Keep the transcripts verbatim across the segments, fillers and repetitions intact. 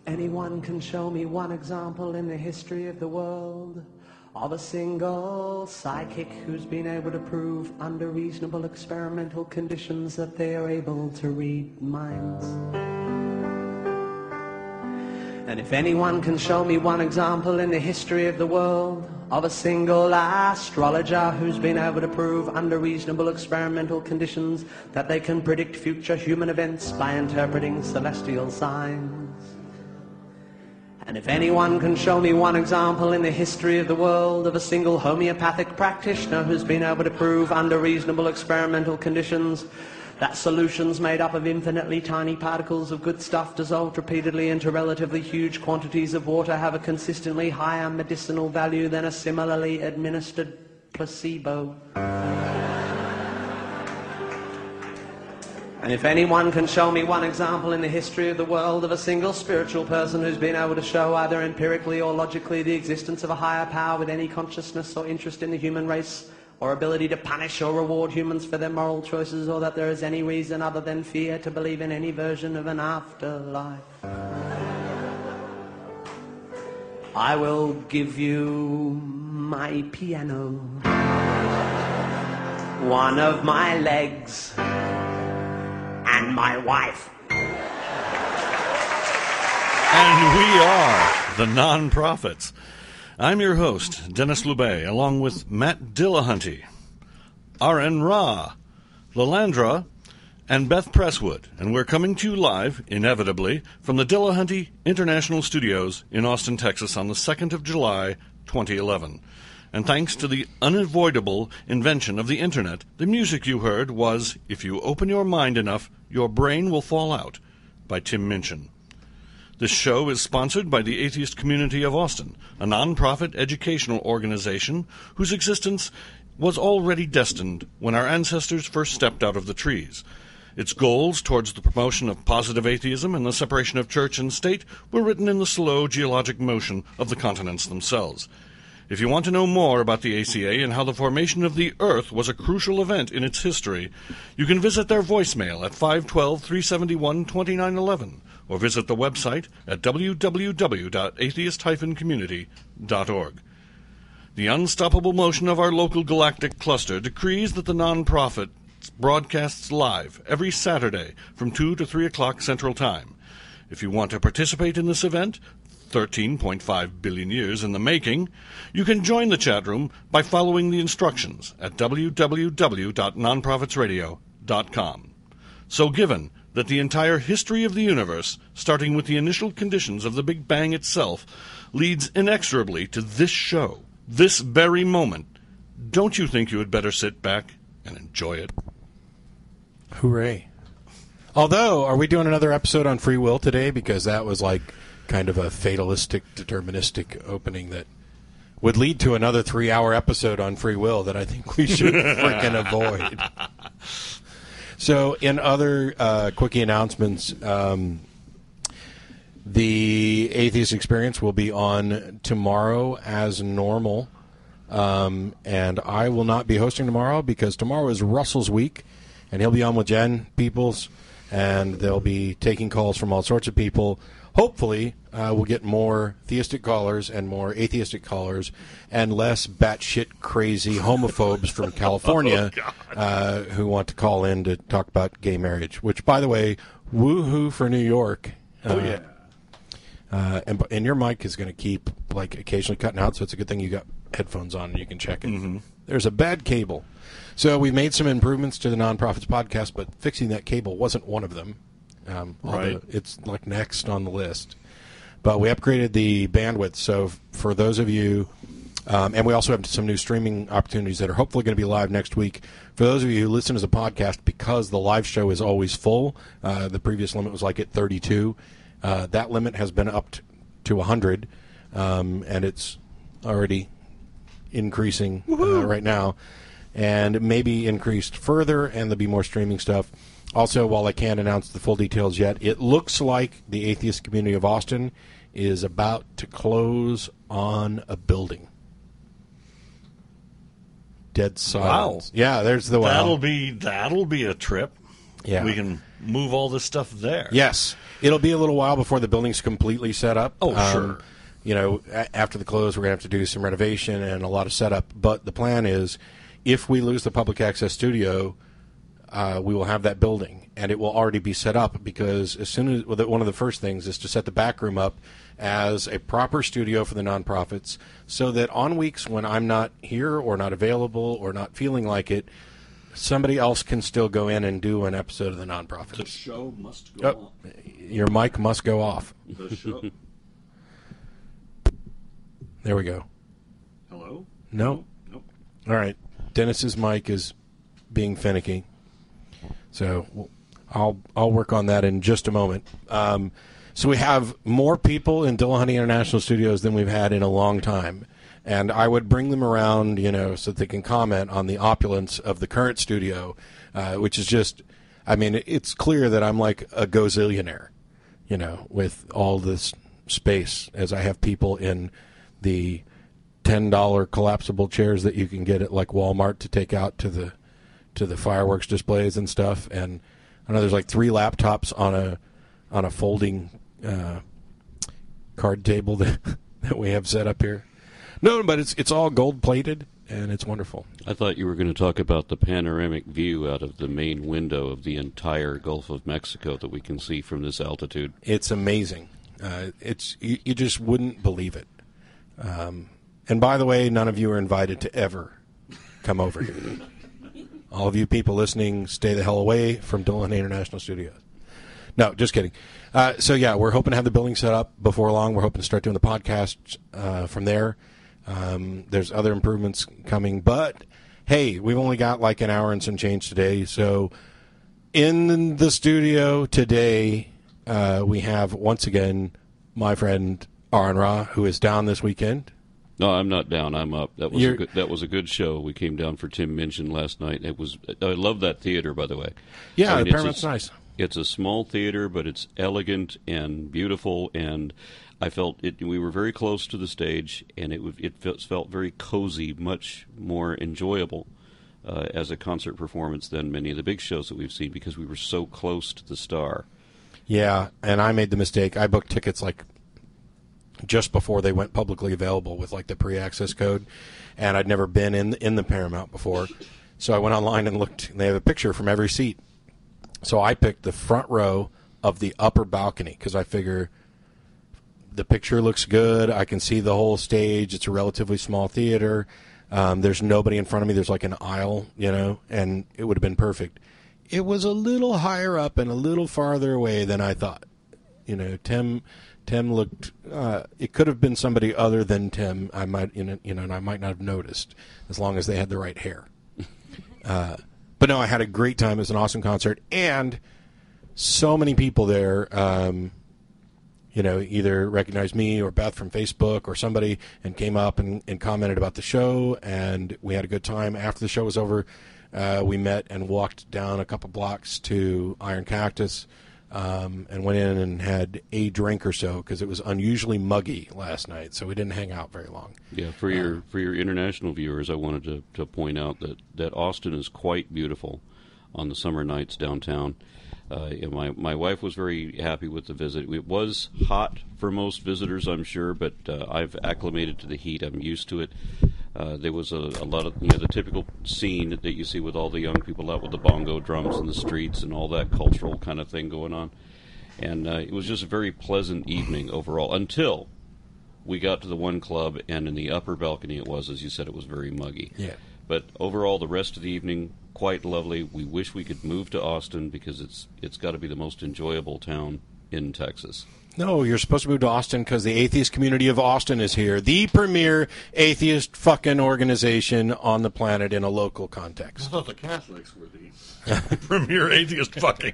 anyone can show me one example in the history of the world of a single psychic who's been able to prove under reasonable experimental conditions that they are able to read minds. And if anyone can show me one example in the history of the world of a single astrologer who's been able to prove under reasonable experimental conditions that they can predict future human events by interpreting celestial signs. And if anyone can show me one example in the history of the world of a single homeopathic practitioner who's been able to prove under reasonable experimental conditions that solutions made up of infinitely tiny particles of good stuff dissolved repeatedly into relatively huge quantities of water have a consistently higher medicinal value than a similarly administered placebo. And if anyone can show me one example in the history of the world of a single spiritual person who's been able to show either empirically or logically the existence of a higher power with any consciousness or interest in the human race, or ability to punish or reward humans for their moral choices, or that there is any reason other than fear to believe in any version of an afterlife, I will give you my piano, one of my legs, and my wife. And we are the Non-Prophets. I'm your host, Dennis Loubet, along with Matt Dillahunty, R N Ra, Lalandra, and Beth Presswood, and we're coming to you live, inevitably, from the Dillahunty International Studios in Austin, Texas, on the second of July, twenty eleven. And thanks to the unavoidable invention of the Internet, the music you heard was If You Open Your Mind Enough, Your Brain Will Fall Out, by Tim Minchin. This show is sponsored by the Atheist Community of Austin, a non-profit educational organization whose existence was already destined when our ancestors first stepped out of the trees. Its goals towards the promotion of positive atheism and the separation of church and state were written in the slow geologic motion of the continents themselves. If you want to know more about the A C A and how the formation of the Earth was a crucial event in its history, you can visit their voicemail at five one two, three seven one, two nine one one or visit the website at w w w dot atheist dash community dot org. The unstoppable motion of our local galactic cluster decrees that the non-profit broadcasts live every Saturday from two to three o'clock Central Time. If you want to participate in this event, thirteen point five billion years in the making, you can join the chat room by following the instructions at w w w dot non profits radio dot com. So given that the entire history of the universe, starting with the initial conditions of the Big Bang itself, leads inexorably to this show, this very moment, don't you think you had better sit back and enjoy it? Hooray. Although, are we doing another episode on free will today? Because that was like kind of a fatalistic, deterministic opening that would lead to another three-hour episode on free will that I think we should freaking avoid. So, in other uh, quickie announcements, um, the Atheist Experience will be on tomorrow as normal, um, and I will not be hosting tomorrow because tomorrow is Russell's week, and he'll be on with Jen Peoples, and they'll be taking calls from all sorts of people. Hopefully, uh, we'll get more theistic callers and more atheistic callers and less batshit crazy homophobes from California oh, uh, who want to call in to talk about gay marriage, which, by the way, woohoo for New York. Uh, oh, yeah. Uh, and, and your mic is going to keep, like, occasionally cutting out, so it's a good thing you got headphones on and you can check it. Mm-hmm. There's a bad cable. So we made some improvements to the Non-Profits podcast, but fixing that cable wasn't one of them. Um, right. It's like next on the list. But we upgraded the bandwidth, so for those of you, um, and we also have some new streaming opportunities that are hopefully going to be live next week. For those of you who listen as a podcast, because the live show is always full, uh, the previous limit was like at thirty-two. Uh, that limit has been upped to one hundred, um, and it's already increasing uh, right now, and maybe increased further, and there'll be more streaming stuff. Also, while I can't announce the full details yet, it looks like the Atheist Community of Austin is about to close on a building. Dead silence. Wow. Yeah, there's the wow. That'll be that'll be a trip. Yeah. We can move all this stuff there. Yes. It'll be a little while before the building's completely set up. Oh, Um, sure. You know, a- after the close, we're going to have to do some renovation and a lot of setup. But the plan is, if we lose the public access studio, uh, we will have that building, and it will already be set up, because as soon as well, the- one of the first things is to set the back room up as a proper studio for the nonprofits, so that on weeks when I'm not here or not available or not feeling like it, somebody else can still go in and do an episode of the nonprofits. The show must go Oh, your mic must go off. on. The show. There we go. Hello? No? Nope. All right. Dennis's mic is being finicky. So we'll- I'll I'll work on that in just a moment. Um, so we have more people in Dillahunty International Studios than we've had in a long time. And I would bring them around, you know, so that they can comment on the opulence of the current studio, uh, which is just, I mean, it's clear that I'm like a gazillionaire, you know, with all this space, as I have people in the ten dollar collapsible chairs that you can get at like Walmart to take out to the to the fireworks displays and stuff. And I know there's like three laptops on a on a folding uh, card table that that we have set up here. No, but it's it's all gold plated and it's wonderful. I thought you were going to talk about the panoramic view out of the main window of the entire Gulf of Mexico that we can see from this altitude. It's amazing. Uh, it's you, you just wouldn't believe it. Um, and by the way, none of you are invited to ever come over here. All of you people listening, stay the hell away from Dillahunty International Studios. No, just kidding. Uh, so yeah, we're hoping to have the building set up before long. We're hoping to start doing the podcast uh, from there. Um, there's other improvements coming, but hey, we've only got like an hour and some change today. So in the studio today, uh, we have once again my friend Aaron Ra, who is down this weekend. No, I'm not down. I'm up. That was You're- a good, that was a good show. We came down for Tim Minchin last night. It was. I love that theater, by the way. Yeah, I mean, the it's Paramount's a- nice. It's a small theater, but it's elegant and beautiful, and I felt it. We were very close to the stage, and it would- it felt, felt very cozy, much more enjoyable uh, as a concert performance than many of the big shows that we've seen, because we were so close to the star. Yeah, and I made the mistake. I booked tickets like just before they went publicly available with like the pre-access code, and I'd never been in in the Paramount before. So I went online and looked, and they have a picture from every seat. So I picked the front row of the upper balcony because I figure the picture looks good. I can see the whole stage. It's a relatively small theater. Um, there's nobody in front of me. There's like an aisle, you know, and it would have been perfect. It was a little higher up and a little farther away than I thought. You know, Tim, Tim looked. Uh, it could have been somebody other than Tim. I might, you know, you know, and I might not have noticed as long as they had the right hair. Uh, but no, I had a great time. It was an awesome concert, and so many people there. Um, you know, either recognized me or Beth from Facebook or somebody, and came up and, and commented about the show, and we had a good time. After the show was over, uh, we met and walked down a couple blocks to Iron Cactus, um, and went in and had a drink or so because it was unusually muggy last night, so we didn't hang out very long. Yeah, for your for your international viewers, I wanted to, to point out that, that Austin is quite beautiful on the summer nights downtown. Uh, and my my wife was very happy with the visit. It was hot for most visitors, I'm sure, but uh, I've acclimated to the heat. I'm used to it. Uh, there was a, a lot of, you know, the typical scene that you see with all the young people out with the bongo drums in the streets and all that cultural kind of thing going on. And uh, it was just a very pleasant evening overall until we got to the one club, and in the upper balcony it was, as you said, it was very muggy. Yeah. But overall, the rest of the evening, quite lovely. We wish we could move to Austin because it's it's got to be the most enjoyable town in Texas. No, you're supposed to move to Austin because the atheist community of Austin is here. The premier atheist fucking organization on the planet in a local I context. thought the Catholics were the premier atheist fucking.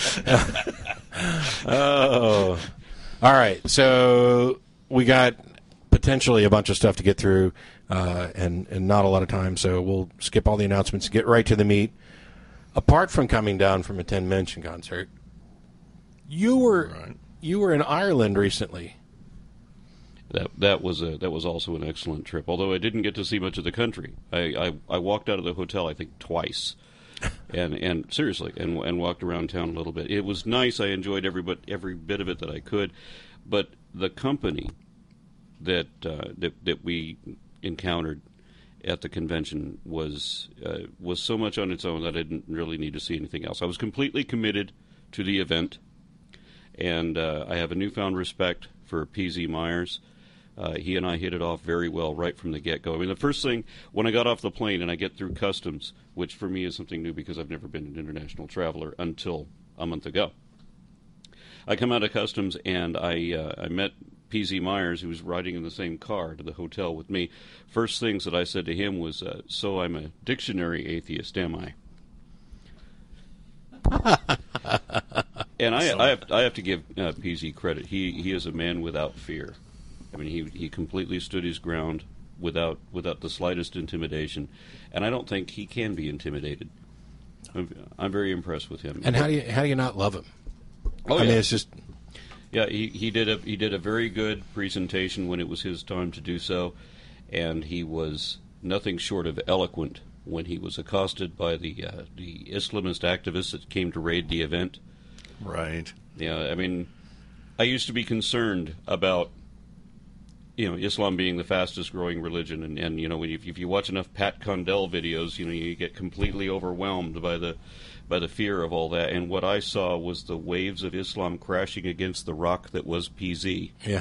Oh. All right. So we got potentially a bunch of stuff to get through, uh, and, and not a lot of time, so we'll skip all the announcements, get right to the meat. Apart from coming down from a Ten Mention concert, you were Right. you were in Ireland recently. That that was a that was also an excellent trip. Although I didn't get to see much of the country. I I, I walked out of the hotel I think twice. and and seriously, and and walked around town a little bit. It was nice. I enjoyed every but every bit of it that I could, but the company that uh, that that we encountered at the convention was uh, was so much on its own that I didn't really need to see anything else. I was completely committed to the event, and uh, I have a newfound respect for P Z Myers. Uh, he and I hit it off very well right from the get-go. I mean, the first thing, when I got off the plane and I get through customs, which for me is something new because I've never been an international traveler until a month ago, I come out of customs and I uh, I met P Z Myers, who was riding in the same car to the hotel with me. First things that I said to him was, uh, so I'm a dictionary atheist, am I? And I, I, have, I have to give uh, P Z credit. He he is a man without fear. I mean, he he completely stood his ground without without the slightest intimidation, and I don't think he can be intimidated. I'm, I'm very impressed with him. And how do you how do you not love him? Oh, I yeah. mean, it's just yeah. He, he did a he did a very good presentation when it was his time to do so, and he was nothing short of eloquent when he was accosted by the uh, the Islamist activists that came to raid the event. Right. Yeah, I mean, I used to be concerned about, you know, Islam being the fastest growing religion, and, and you know, when you, if you watch enough Pat Condell videos, you know, you get completely overwhelmed by the by the fear of all that. And what I saw was the waves of Islam crashing against the rock that was P Z. yeah.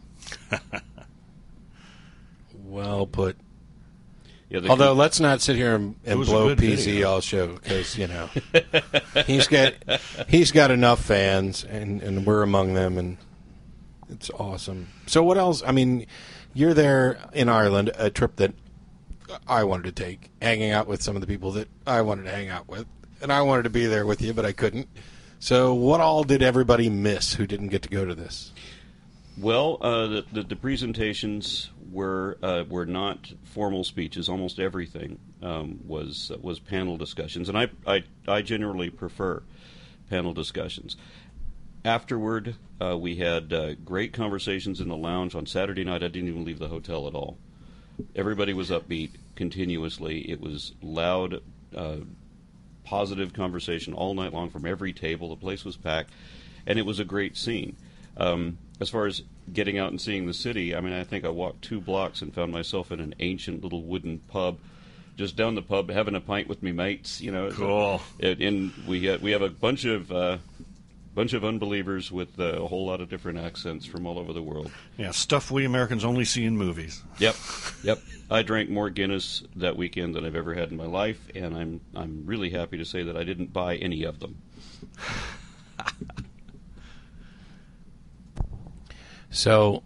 Well put. Yeah, the Although let's not sit here and, It and was a blow good P Z video. all show, because you know he's got he's got enough fans, and, and we're among them, and it's awesome. So what else? I mean, you're there in Ireland, a trip that I wanted to take, hanging out with some of the people that I wanted to hang out with, and I wanted to be there with you, but I couldn't. So what all did everybody miss who didn't get to go to this? Well, uh, the, the the presentations were uh, were not formal speeches. Almost everything um, was was panel discussions, and I, I I generally prefer panel discussions. Afterward, uh, we had uh, great conversations in the lounge. On Saturday night, I didn't even leave the hotel at all. Everybody was upbeat continuously. It was loud, uh, positive conversation all night long from every table. The place was packed, and it was a great scene. Um, as far as getting out and seeing the city, I mean, I think I walked two blocks and found myself in an ancient little wooden pub, just down the pub, having a pint with me mates. You know, Cool. It, and we uh, we have a bunch of uh, bunch of unbelievers with uh, a whole lot of different accents from all over the world. Yeah, stuff we Americans only see in movies. Yep, yep. I drank more Guinness that weekend than I've ever had in my life, and I'm I'm really happy to say that I didn't buy any of them. So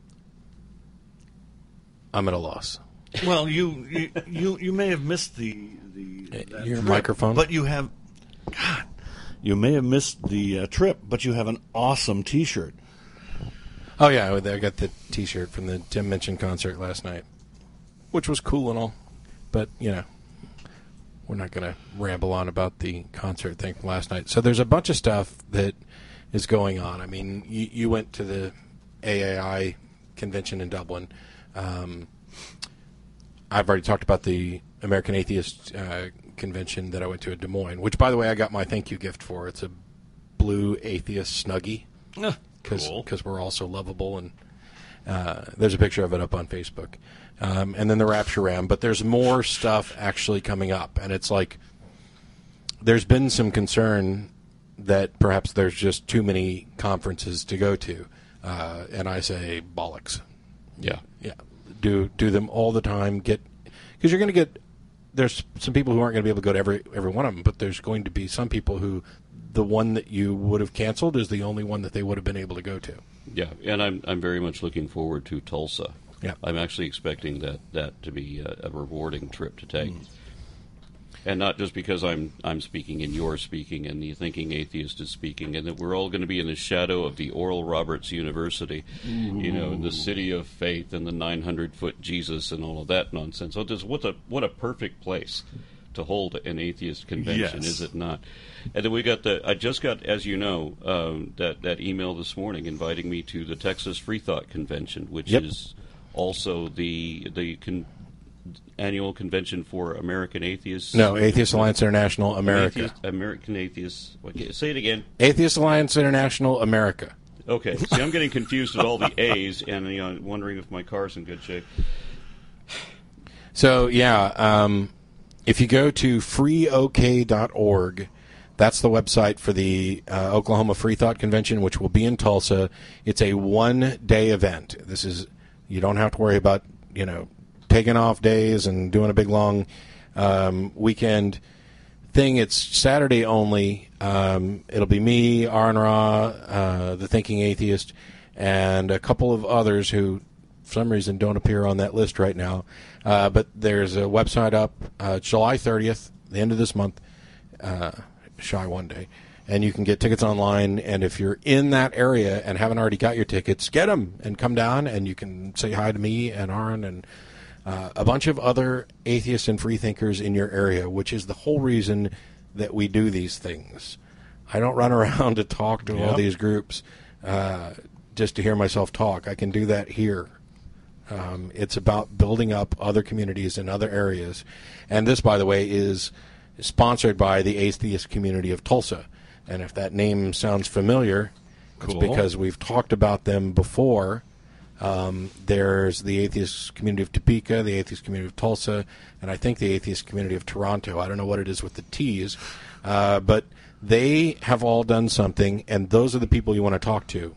I'm at a loss. Well, you you, you, you may have missed the the that Your trip, microphone? but you have God. You may have missed the uh, trip, but you have an awesome T-shirt. Oh yeah, I got the T-shirt from the Tim Minchin concert last night, which was cool and all, but you know, we're not going to ramble on about the concert thing from last night. So there's a bunch of stuff that is going on. I mean, you, you went to the A A I convention in Dublin. Um, I've already talked about the American Atheist uh, convention that I went to in Des Moines, which, by the way, I got my thank you gift for. It's a blue atheist Snuggie, Ah, because cool. we're all so lovable, and uh, there's a picture of it up on Facebook. Um, and then the Rapture Ram, but there's more stuff actually coming up, and it's like there's been some concern that perhaps there's just too many conferences to go to, uh, and I say bollocks. Yeah. Yeah, do do them all the time. Get because you're going to get there's some people who aren't going to be able to go to every every one of them, but there's going to be some people who the one that you would have canceled is the only one that they would have been able to go to. Yeah, and I'm I'm very much looking forward to Tulsa. Yeah. I'm actually expecting that, that to be a, a rewarding trip to take. Mm. And not just because I'm I'm speaking and you're speaking and the Thinking Atheist is speaking, and that we're all going to be in the shadow of the Oral Roberts University, Ooh. you know, the city of faith and the nine hundred foot Jesus and all of that nonsense. So this, what a what a perfect place to hold an atheist convention, yes. is it not? And then we got the I just got, as you know, um, that that email this morning inviting me to the Texas Free Thought Convention, which yep. is also the the con- annual convention for American Atheists. No, Atheist Alliance International America. Atheist, American Atheists. Okay, say it again. Atheist Alliance International America. Okay, see, I'm getting confused with all the A's and you know, wondering if my car's in good shape. So, yeah, um, if you go to free o k dot org, that's the website for the uh, Oklahoma Free Thought Convention, which will be in Tulsa. It's a one-day event. This is, you don't have to worry about, you know, taking off days and doing a big, long um, weekend thing. It's Saturday only. Um, it'll be me, Aaron Ra, uh, the Thinking Atheist, and a couple of others who, for some reason, don't appear on that list right now. Uh, but there's a website up uh, July thirtieth, the end of this month, uh, shy one day, and you can get tickets online. And if you're in that area and haven't already got your tickets, get them and come down, and you can say hi to me and Aaron and uh, a bunch of other atheists and free thinkers in your area, which is the whole reason that we do these things. I don't run around to talk to Yep. all these groups uh, just to hear myself talk. I can do that here. Um, it's about building up other communities in other areas. And this, by the way, is sponsored by the Atheist Community of Tulsa. And if that name sounds familiar, Cool. it's because we've talked about them before. Um, there's the Atheist Community of Topeka, the Atheist Community of Tulsa, and I think the Atheist Community of Toronto. I don't know what it is with the T's, uh, but they have all done something, and those are the people you want to talk to.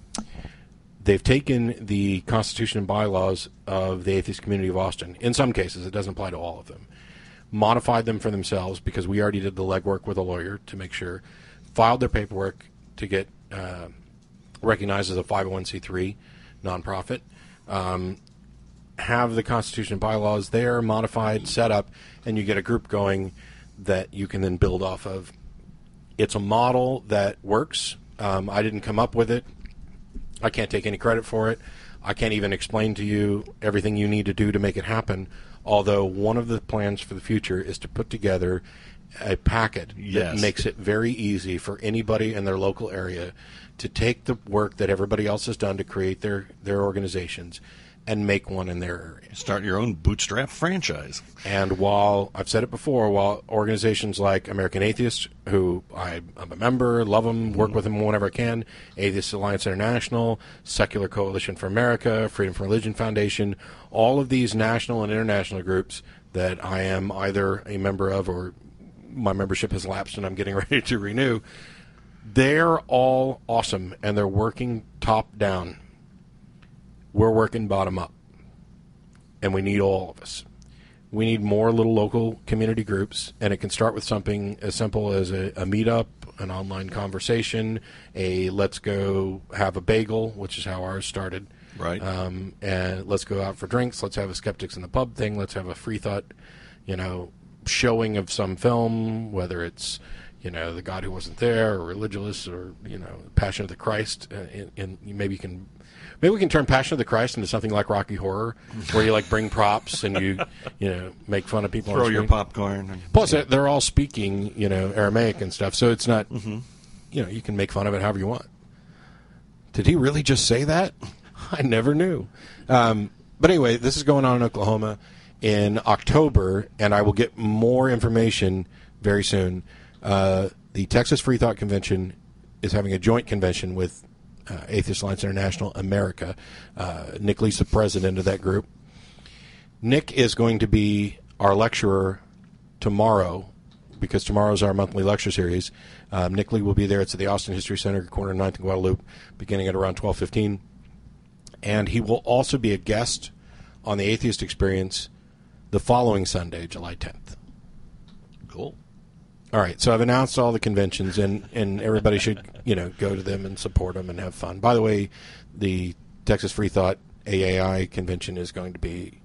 They've taken the Constitution and bylaws of the Atheist Community of Austin. In some cases, it doesn't apply to all of them. Modified them for themselves because we already did the legwork with a lawyer to make sure. Filed their paperwork to get uh, recognized as a five oh one c three nonprofit. Um, have the Constitution and bylaws there, modified, set up, and you get a group going that you can then build off of. It's a model that works. Um, I didn't come up with it. I can't take any credit for it. I can't even explain to you everything you need to do to make it happen, although one of the plans for the future is to put together a packet Yes. that makes it very easy for anybody in their local area to take the work that everybody else has done to create their, their organizations and make one in their area. Start your own bootstrap franchise. And while, I've said it before, while organizations like American Atheists, who I, I'm a member, love them, work with them whenever I can, Atheist Alliance International, Secular Coalition for America, Freedom from Religion Foundation, all of these national and international groups that I am either a member of or my membership has lapsed and I'm getting ready to renew, they're all awesome, and they're working top down. We're working bottom up, and we need all of us. We need more little local community groups, and it can start with something as simple as a, a meetup, an online conversation, a let's go have a bagel, which is how ours started. Right. Um, and let's go out for drinks. Let's have a Skeptics in the Pub thing. Let's have a free thought, you know, showing of some film, whether it's, you know, The God Who Wasn't There, or Religulous, or, you know, Passion of the Christ. Uh, and, and maybe you can... Maybe we can turn Passion of the Christ into something like Rocky Horror, where you like bring props and you, you know, make fun of people. Throw on your screen. popcorn. And, Plus, they're- they're all speaking, you know, Aramaic and stuff, so it's not, Mm-hmm. you know, you can make fun of it however you want. Did he really just say that? I never knew. Um, but anyway, this is going on in Oklahoma in October, and I will get more information very soon. Uh, the Texas Free Thought Convention is having a joint convention with Uh, Atheist Alliance International America. Uh, Nick Lee's the president of that group. Nick is going to be our lecturer tomorrow, because tomorrow is our monthly lecture series. Um, Nick Lee will be there. It's at the Austin History Center, corner ninth and Guadalupe, beginning at around twelve fifteen. And he will also be a guest on the Atheist Experience the following Sunday, July tenth. Cool. All right, so I've announced all the conventions, and, and everybody should, you know, go to them and support them and have fun. By the way, the Texas Free Thought A A I convention is going to be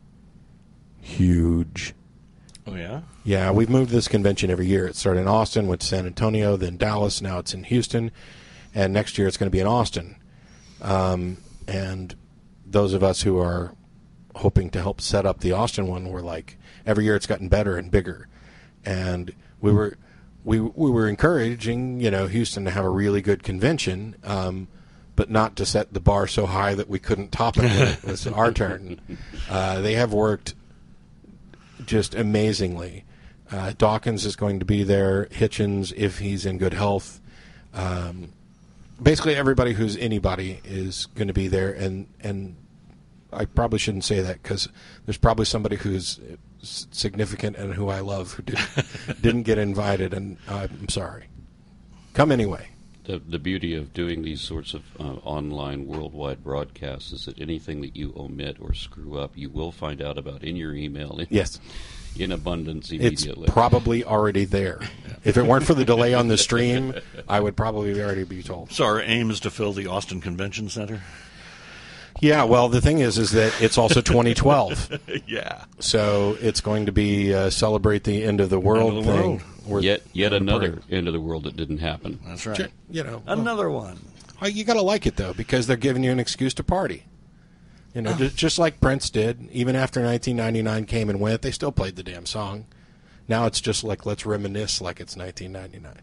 huge. Oh, yeah? Yeah, we've moved this convention every year. It started in Austin, went to San Antonio, then Dallas, now it's in Houston, and next year it's going to be in Austin. Um, and those of us who are hoping to help set up the Austin one, we're like, every year it's gotten better and bigger. And we were... We we were encouraging, you know, Houston to have a really good convention, um, but not to set the bar so high that we couldn't top it when it was our turn. Uh, they have worked just amazingly. Uh, Dawkins is going to be there. Hitchens, if he's in good health. Um, basically, everybody who's anybody is going to be there. And, and I probably shouldn't say that because there's probably somebody who's significant and who I love who didn't, didn't get invited, and I'm sorry. Come anyway. The, the beauty of doing these sorts of uh, online worldwide broadcasts is that anything that you omit or screw up, you will find out about in your email. In, yes. In abundance immediately. It's probably already there. If it weren't for the delay on the stream, I would probably already be told. So our aim is to fill the Austin Convention Center? Yeah, well, the thing is, is that it's also twenty twelve. Yeah. So it's going to be uh, celebrate the end of the world End of the thing. world. We're- Yet, yet we're another partying. end of the world that didn't happen. That's right. Ju- You know, Another one. well, you got to like it though, because they're giving you an excuse to party. You know, ju- just like Prince did. Even after nineteen ninety-nine came and went, they still played the damn song. Now it's just like let's reminisce like it's nineteen ninety-nine.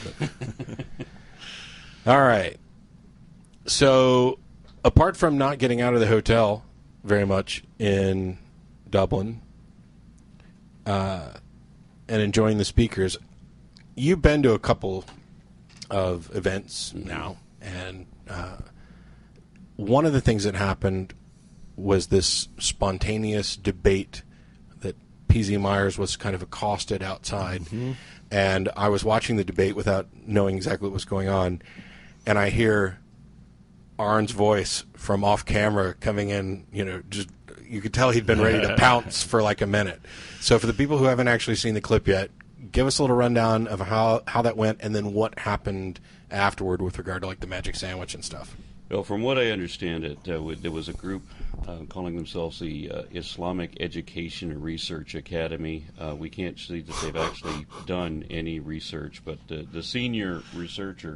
All right. So, apart from not getting out of the hotel very much in Dublin uh, and enjoying the speakers, you've been to a couple of events now, and uh, one of the things that happened was this spontaneous debate that P Z Myers was kind of accosted outside, Mm-hmm. and I was watching the debate without knowing exactly what was going on, and I hear Arn's voice from off camera coming in, you know, just you could tell he'd been ready to pounce for like a minute. So for the people who haven't actually seen the clip yet, give us a little rundown of how, how that went and then what happened afterward with regard to like the magic sandwich and stuff. Well, from what I understand it, uh, w- there was a group uh, calling themselves the uh, Islamic Education and Research Academy. Uh, we can't see that they've actually done any research, but uh, the senior researcher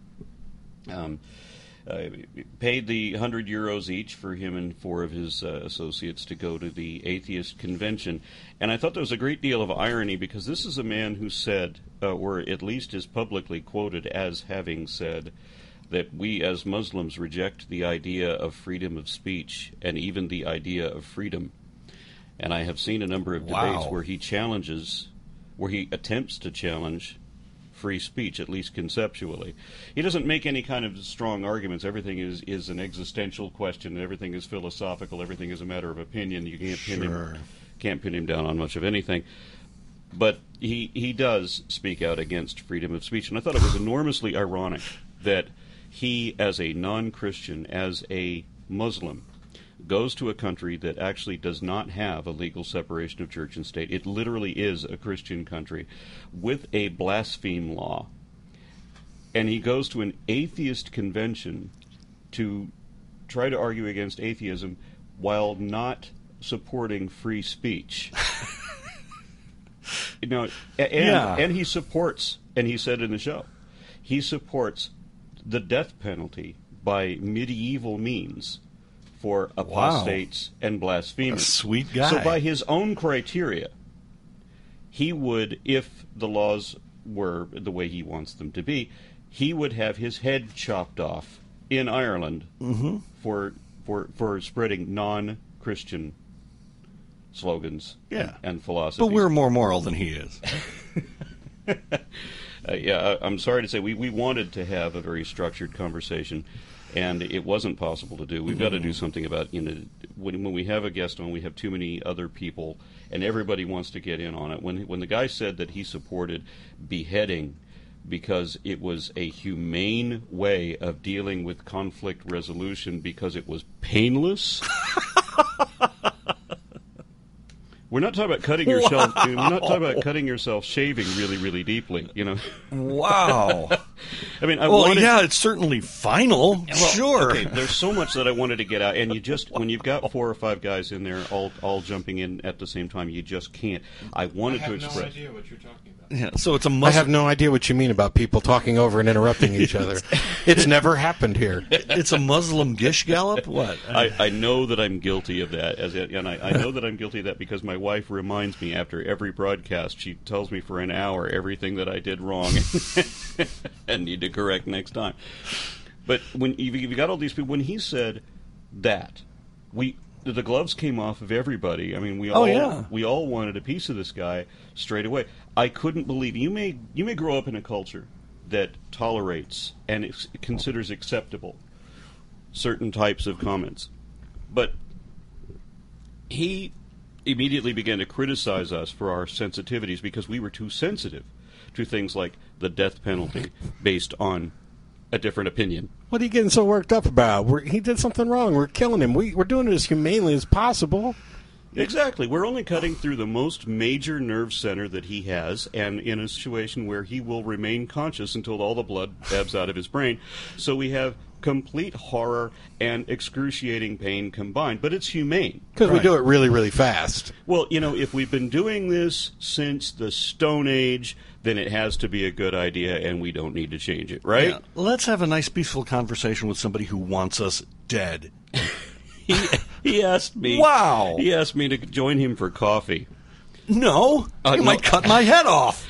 um, uh, paid the one hundred euros each for him and four of his uh, associates to go to the atheist convention. And I thought there was a great deal of irony because this is a man who said, uh, or at least is publicly quoted as having said, that we as Muslims reject the idea of freedom of speech and even the idea of freedom. And I have seen a number of debates Wow. where he challenges, where he attempts to challenge free speech, at least conceptually. He doesn't make any kind of strong arguments. Everything is, is an existential question. Everything is philosophical. Everything is a matter of opinion. You can't pin Sure. him, can't pin him down on much of anything. But he he does speak out against freedom of speech, and I thought it was enormously ironic that he, as a non-Christian, as a Muslim, goes to a country that actually does not have a legal separation of church and state. It literally is a Christian country with a blaspheme law. And he goes to an atheist convention to try to argue against atheism while not supporting free speech. You know, and, Yeah. and he supports, and he said in the show, he supports the death penalty by medieval means for apostates and blasphemers. A sweet guy. So by his own criteria, he would, if the laws were the way he wants them to be, he would have his head chopped off in Ireland Mm-hmm. for for for spreading non-Christian slogans Yeah. and, and philosophies. But we're more moral than he is. Uh, yeah, I- I'm sorry to say we, we wanted to have a very structured conversation, and it wasn't possible to do. We've got to do something about, you know, when, when we have a guest on, we have too many other people, and everybody wants to get in on it. When when the guy said that he supported beheading because it was a humane way of dealing with conflict resolution because it was painless. We're not talking about cutting yourself. We're not talking about cutting yourself shaving really, really deeply. You know. Wow. I mean, I Well, wanted, yeah, it's certainly final. well, sure. Okay, there's so much that I wanted to get out, and you just when you've got four or five guys in there all all jumping in at the same time, you just can't. I wanted to express. what you're talking about. Yeah, so it's a I Muslim. have no idea what you mean about people talking over and interrupting each other. It's never happened here. It's a Muslim gish gallop. What? I, I know that I'm guilty of that, as it, and I, I know that I'm guilty of that because my wife reminds me after every broadcast. She tells me for an hour everything that I did wrong and need to correct next time. But when you you got all these people, when he said that, we the gloves came off of everybody. I mean, we Oh, all yeah. we all wanted a piece of this guy straight away. I couldn't believe you may you may grow up in a culture that tolerates and ex- considers acceptable certain types of comments, but he immediately began to criticize us for our sensitivities because we were too sensitive to things like the death penalty based on a different opinion. What are you getting so worked up about? We're, he did something wrong. We're killing him. We, we're doing it as humanely as possible. Exactly. We're only cutting through the most major nerve center that he has, and in a situation where he will remain conscious until all the blood ebbs out of his brain. So we have complete horror and excruciating pain combined, but it's humane. Because Right. we do it really, really fast. Well, you know, if we've been doing this since the Stone Age, then it has to be a good idea, and we don't need to change it, right? Yeah. Let's have a nice, peaceful conversation with somebody who wants us dead. He, he asked me. Wow. He asked me to join him for coffee. No, Uh, you no. might cut my head off.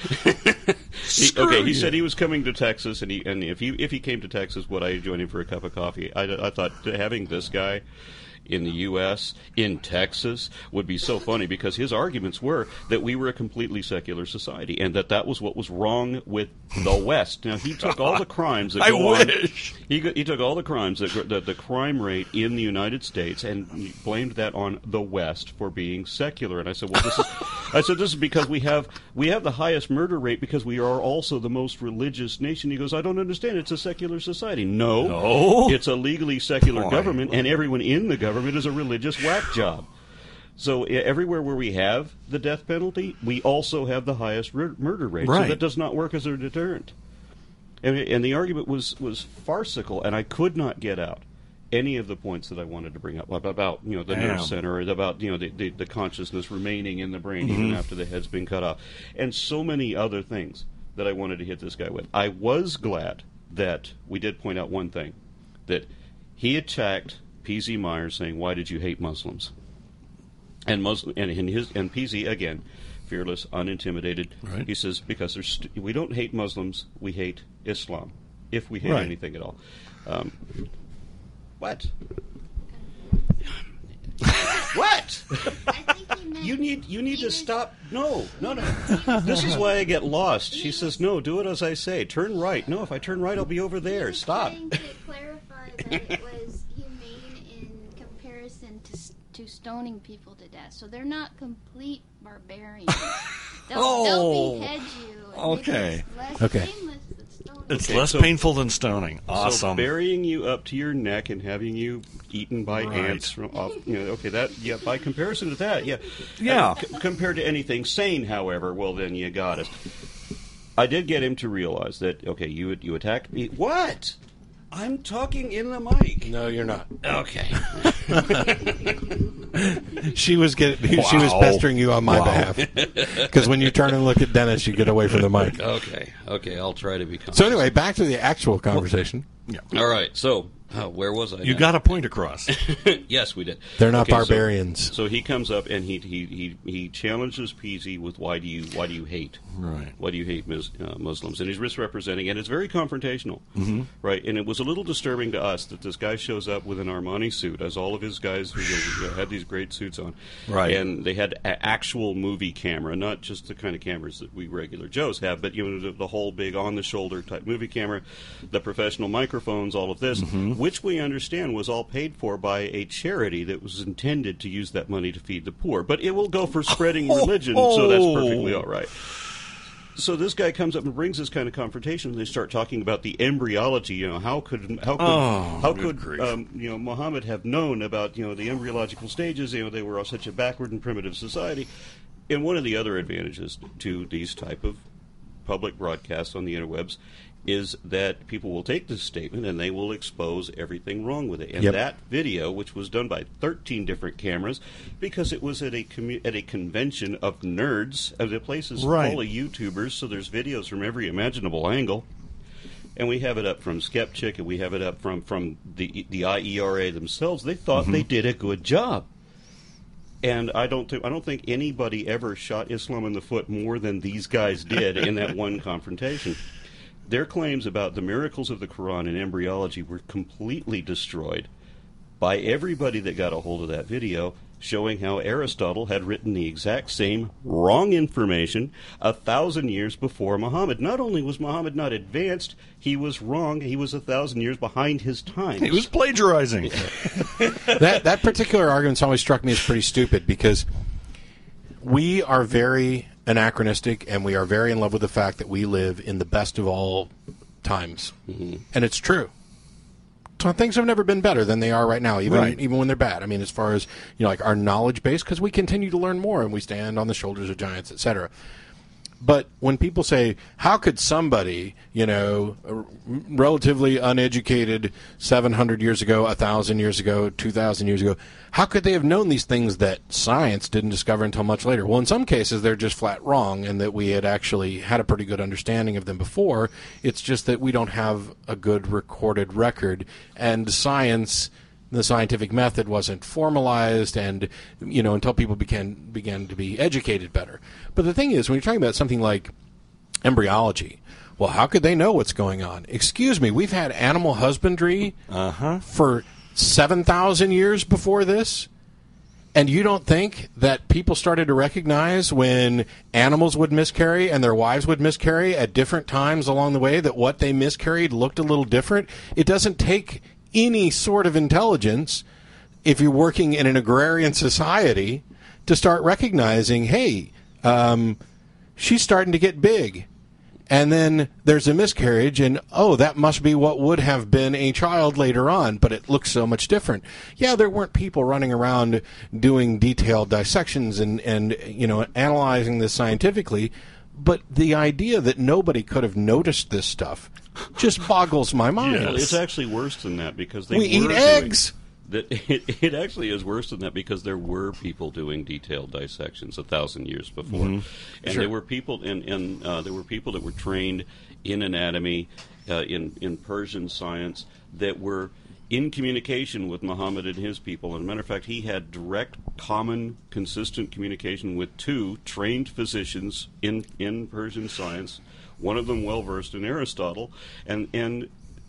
He, Screw okay, he you. said he was coming to Texas, and he and if he if he came to Texas, would I join him for a cup of coffee? I, I thought having this guy in the U S in Texas would be so funny because his arguments were that we were a completely secular society and that that was what was wrong with the West. Now he took all the crimes that I go on. wish. He go- he took all the crimes that the, the crime rate in the United States and he blamed that on the West for being secular. And I said, well, this is I said this is because we have we have the highest murder rate because we are also the most religious nation. He goes, I don't understand. It's a secular society. No, No. it's a legally secular Boy. government, and everyone in the government is a religious whack job. So e- everywhere where we have the death penalty, we also have the highest mur- murder rate. So Right. that does not work as a deterrent. And, and the argument was, was farcical, and I could not get out any of the points that I wanted to bring up about, you know, the Damn. nerve center, or about, you know, the, the, the consciousness remaining in the brain even after the head's been cut off, and so many other things that I wanted to hit this guy with. I was glad that we did point out one thing, that he attacked P Z Myers saying, why did you hate Muslims? And Muslim and, and his and P Z again, fearless, unintimidated. Right. He says because there's st- we don't hate Muslims, we hate Islam, if we hate Right. anything at all. Um, what? What? I think he meant You need you need to Peter's- stop. No, no, no. This is why I get lost. She says, no, do it as I say. Turn right. No, if I turn right, I'll be over He there. was Stop. trying to clarify that it was humane in comparison to s- to stoning people to death. So they're not complete barbarians. They'll, Oh, they'll behead you. and make okay. it less Okay. painless than stoning. It's Okay, less so- painful than stoning. So Awesome. burying you up to your neck and having you eaten by Right. ants from off, you know, okay, that yeah. By comparison to that, yeah, Yeah. Uh, c- compared to anything sane, however, well then you got it. I did get him to realize that. Okay, you you attacked me. What? I'm talking in the mic. No, you're not. Okay. She was get, she was Wow. pestering you on my Wow. behalf. Because when you turn and look at Dennis, you get away from the mic. Okay. Okay. I'll try to be. So anyway, back to the actual conversation. Yeah. All right. So uh, where was I? You now? got a point across. Yes, we did. They're not Okay, so- barbarians. So, he comes up and he he he, he challenges P Z with why do you why do you hate Right. why do you hate mus- uh, Muslims, and he's misrepresenting, and it's very confrontational, Mm-hmm. right? And it was a little disturbing to us that this guy shows up with an Armani suit, as all of his guys who you know, had these great suits on, Right. And they had a- actual movie camera, not just the kind of cameras that we regular Joes have, but you know the, the whole big on the shoulder type movie camera, the professional microphones, all of this, Mm-hmm. which we understand was all paid for by a charity that was intended to use that money to feed the poor. But it will go for spreading religion, so that's perfectly all right. So this guy comes up and brings this kind of confrontation, and they start talking about the embryology. You know, how could how could Oh, how good could grief. um, you know Muhammad have known about you know the embryological stages? You know, they were all such a backward and primitive society. And one of the other advantages to these type of public broadcasts on the interwebs is that people will take this statement and they will expose everything wrong with it. And Yep. that video, which was done by thirteen different cameras, because it was at a commu- at a convention of nerds, and the place is Right. full of YouTubers, so there's videos from every imaginable angle. And we have it up from Skepchick, and we have it up from, from the the I E R A themselves. They thought they did a good job. And I don't think I don't think anybody ever shot Islam in the foot more than these guys did in that one confrontation. Their claims about the miracles of the Quran and embryology were completely destroyed by everybody that got a hold of that video, showing how Aristotle had written the exact same wrong information a thousand years before Muhammad. Not only was Muhammad not advanced, he was wrong. He was a thousand years behind his time. He was plagiarizing. that that particular argument's always struck me as pretty stupid, because we are very anachronistic and we are very in love with the fact that we live in the best of all times. Mm-hmm. And it's true. So things have never been better than they are right now, even right. even when they're bad. I mean, as far as, you know, like our knowledge base, because we continue to learn more and we stand on the shoulders of giants, et cetera. But when people say, how could somebody, you know, relatively uneducated seven hundred years ago, one thousand years ago, two thousand years ago, how could they have known these things that science didn't discover until much later? Well, in some cases, they're just flat wrong, and that we had actually had a pretty good understanding of them before. It's just that we don't have a good recorded record, and science... the scientific method wasn't formalized, and, you know, until people began began to be educated better. But the thing is, when you're talking about something like embryology, well, how could they know what's going on? Excuse me, we've had animal husbandry uh-huh. for seven thousand years before this, and you don't think that people started to recognize when animals would miscarry and their wives would miscarry at different times along the way that what they miscarried looked a little different? It doesn't take any sort of intelligence, if you're working in an agrarian society, to start recognizing, hey, um, she's starting to get big. And then there's a miscarriage, and, oh, that must be what would have been a child later on, but it looks so much different. Yeah, there weren't people running around doing detailed dissections and, and you know, analyzing this scientifically, but the idea that nobody could have noticed this stuff just boggles my mind. Yes. It's actually worse than that, because they we were eat doing, eggs. That it, it actually is worse than that, because there were people doing detailed dissections a thousand years before, mm-hmm. and sure. there were people and and uh, there were people that were trained in anatomy, uh, in in Persian science, that were in communication with Muhammad and his people. And as a matter of fact, he had direct, common, consistent communication with two trained physicians in in Persian science. One of them well-versed in Aristotle, and and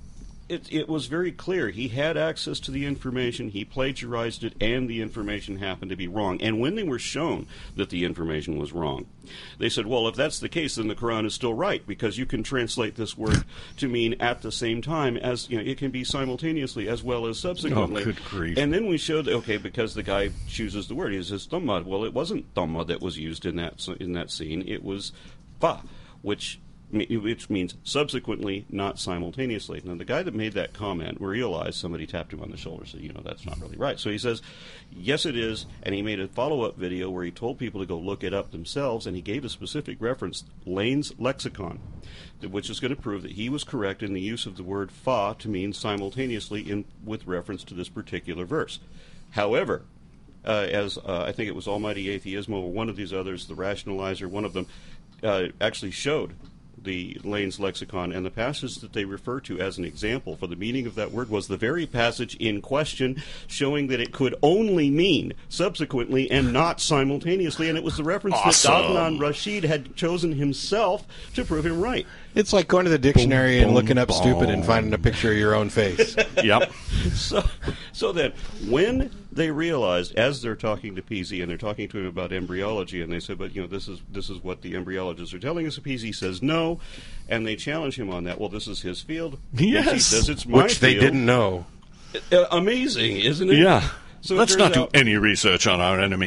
it, it was very clear. He had access to the information, he plagiarized it, and the information happened to be wrong. And when they were shown that the information was wrong, they said, well, if that's the case, then the Quran is still right, because you can translate this word to mean at the same time as, you know, it can be simultaneously as well as subsequently. Oh, good grief. And then we showed, okay, because the guy chooses the word, he says thamma. Well, it wasn't thamma that was used in that in that scene, it was fa, which... which means subsequently, not simultaneously. Now, the guy that made that comment realized, somebody tapped him on the shoulder and said, you know, that's not really right. So he says, yes, it is, and he made a follow-up video where he told people to go look it up themselves, and he gave a specific reference, Lane's Lexicon, which is going to prove that he was correct in the use of the word fa to mean simultaneously in with reference to this particular verse. However, uh, as uh, I think it was Almighty Atheismo or one of these others, the Rationalizer, one of them, uh, actually showed the Lane's Lexicon, and the passage that they refer to as an example for the meaning of that word was the very passage in question, showing that it could only mean subsequently and not simultaneously, and it was the reference awesome. that Adnan Rashid had chosen himself to prove him right. It's like going to the dictionary boom, and looking up boom. stupid and finding a picture of your own face. Yep. So, so that when they realized, as they're talking to Peasy, and they're talking to him about embryology, and they said, but, you know, this is this is what the embryologists are telling us, Peasy says no, and they challenge him on that. Well, this is his field. Yes. He says it's my Which they field. didn't know. Uh, amazing, isn't it? Yeah. So Let's it not turns do out, any research on our enemy.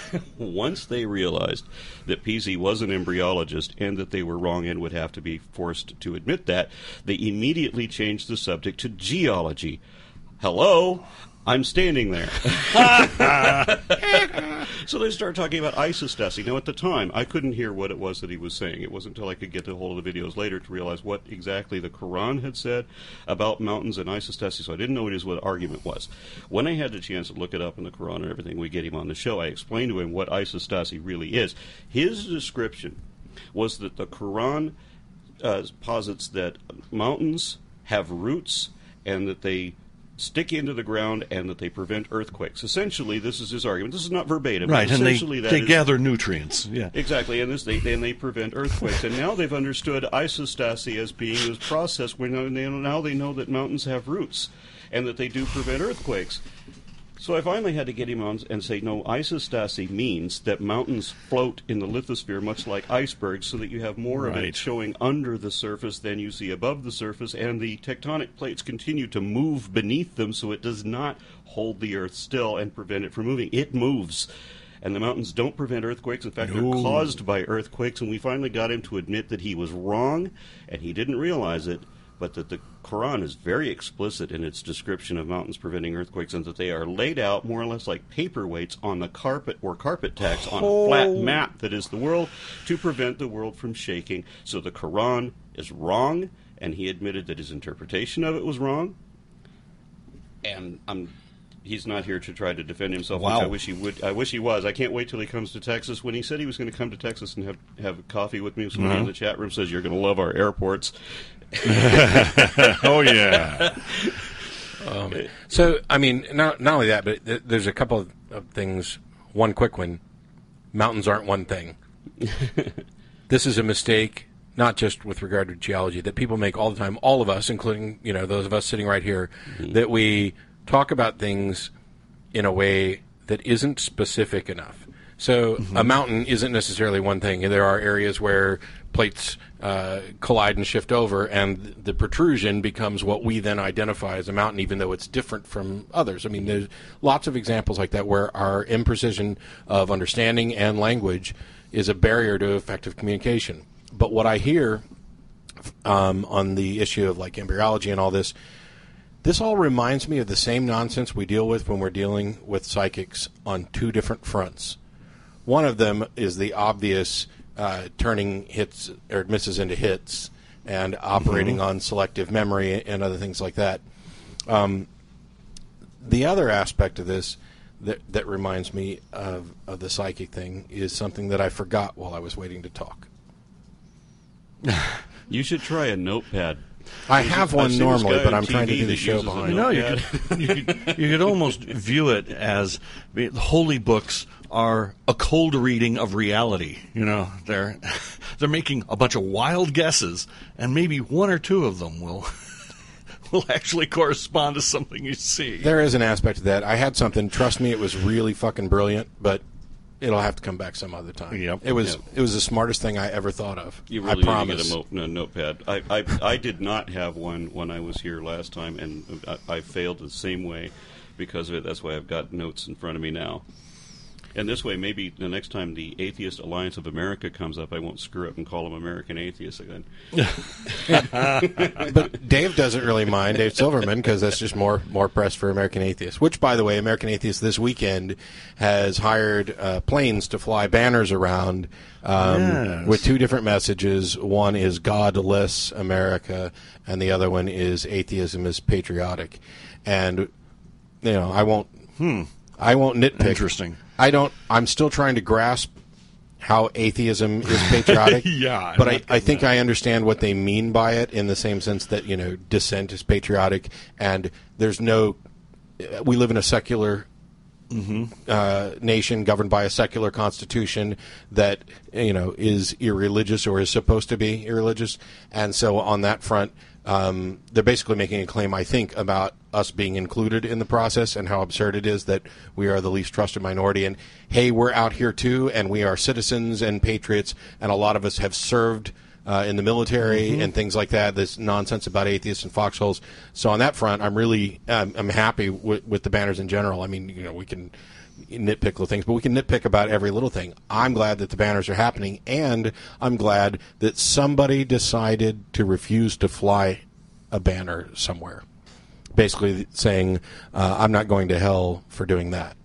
once they realized that Peasy was an embryologist and that they were wrong and would have to be forced to admit that, they immediately changed the subject to geology. Hello? I'm standing there. So they start talking about isostasy. Now, at the time, I couldn't hear what it was that he was saying. It wasn't until I could get a hold of the videos later to realize what exactly the Quran had said about mountains and isostasy, so I didn't know what his what argument was. When I had the chance to look it up in the Quran and everything, we get him on the show, I explained to him what isostasy really is. His description was that the Quran uh, posits that mountains have roots and that they stick into the ground and that they prevent earthquakes. Essentially, this is his argument. This is not verbatim. Right, and they, essentially that they is, gather nutrients. Yeah. Exactly, and this they and they prevent earthquakes. And now they've understood isostasy as being this process where now they, now they know that mountains have roots. and that they do prevent earthquakes. So I finally had to get him on and say, no, isostasy means that mountains float in the lithosphere much like icebergs, so that you have more Right. of it showing under the surface than you see above the surface, and the tectonic plates continue to move beneath them, so it does not hold the Earth still and prevent it from moving. It moves. And the mountains don't prevent earthquakes. In fact, No. they're caused by earthquakes, and we finally got him to admit that he was wrong, and he didn't realize it, but that the Quran is very explicit in its description of mountains preventing earthquakes, and that they are laid out more or less like paperweights on the carpet or carpet tacks on a flat map that is the world to prevent the world from shaking. So the Quran is wrong, and he admitted that his interpretation of it was wrong. And I'm, he's not here to try to defend himself, Wow. which I wish he would. I wish he was. I can't wait till he comes to Texas. When he said he was going to come to Texas and have have coffee with me, somebody in the chat room says, you're going to love our airports. Oh, yeah. So, I mean, not, not only that, but th- there's a couple of, of things. One quick one. Mountains aren't one thing. This is a mistake, not just with regard to geology, that people make all the time, all of us, including, you know, those of us sitting right here, that we talk about things in a way that isn't specific enough. So a mountain isn't necessarily one thing. There are areas where plates uh, collide and shift over, and the protrusion becomes what we then identify as a mountain, even though it's different from others. I mean, there's lots of examples like that where our imprecision of understanding and language is a barrier to effective communication. But what I hear um, on the issue of like embryology and all this, this all reminds me of the same nonsense we deal with when we're dealing with psychics on two different fronts. One of them is the obvious uh, turning hits or misses into hits and operating on selective memory and other things like that. Um, the other aspect of this that, that reminds me of, of the psychic thing is something that I forgot while I was waiting to talk. You should try a notepad. I There's have a- I've one seen this normally, guy but on I'm trying to T V do the that show uses a behind No, it. you notepad. could, you could you could almost view it as the holy books are a cold reading of reality. You know, they're they're making a bunch of wild guesses, and maybe one or two of them will will actually correspond to something you see. There is an aspect to that. I had something. Trust me, it was really fucking brilliant, but it'll have to come back some other time. Yep. It was Yep. it was the smartest thing I ever thought of. You I really need promise. to get a, mo- a notepad. I, I I did not have one when I was here last time, and I, I failed the same way because of it. That's why I've got notes in front of me now. And this way, maybe the next time the Atheist Alliance of America comes up, I won't screw up and call them American Atheists again. But Dave doesn't really mind, Dave Silverman, because that's just more more press for American Atheists. Which, by the way, American Atheists this weekend has hired uh, planes to fly banners around um, Yes. with two different messages. One is "Godless America," and the other one is "Atheism is patriotic." And you know, I won't. I won't nitpick. Interesting. I don't. I'm still trying to grasp how atheism is patriotic. Yeah, I'm but I, not I getting think that. I understand what they mean by it in the same sense that, you know, dissent is patriotic, and there's no. We live in a secular uh, nation governed by a secular constitution that, you know, is irreligious or is supposed to be irreligious, and so on that front, um, they're basically making a claim, I think, about us being included in the process and how absurd it is that we are the least trusted minority. And hey, we're out here too, and we are citizens and patriots, and a lot of us have served uh, in the military and things like that. This nonsense about atheists and foxholes. So on that front, I'm really um, I'm happy with, with the banners in general. I mean, you know, we can nitpick little things, but we can nitpick about every little thing. I'm glad that the banners are happening, and I'm glad that somebody decided to refuse to fly a banner somewhere, basically saying, uh, I'm not going to hell for doing that.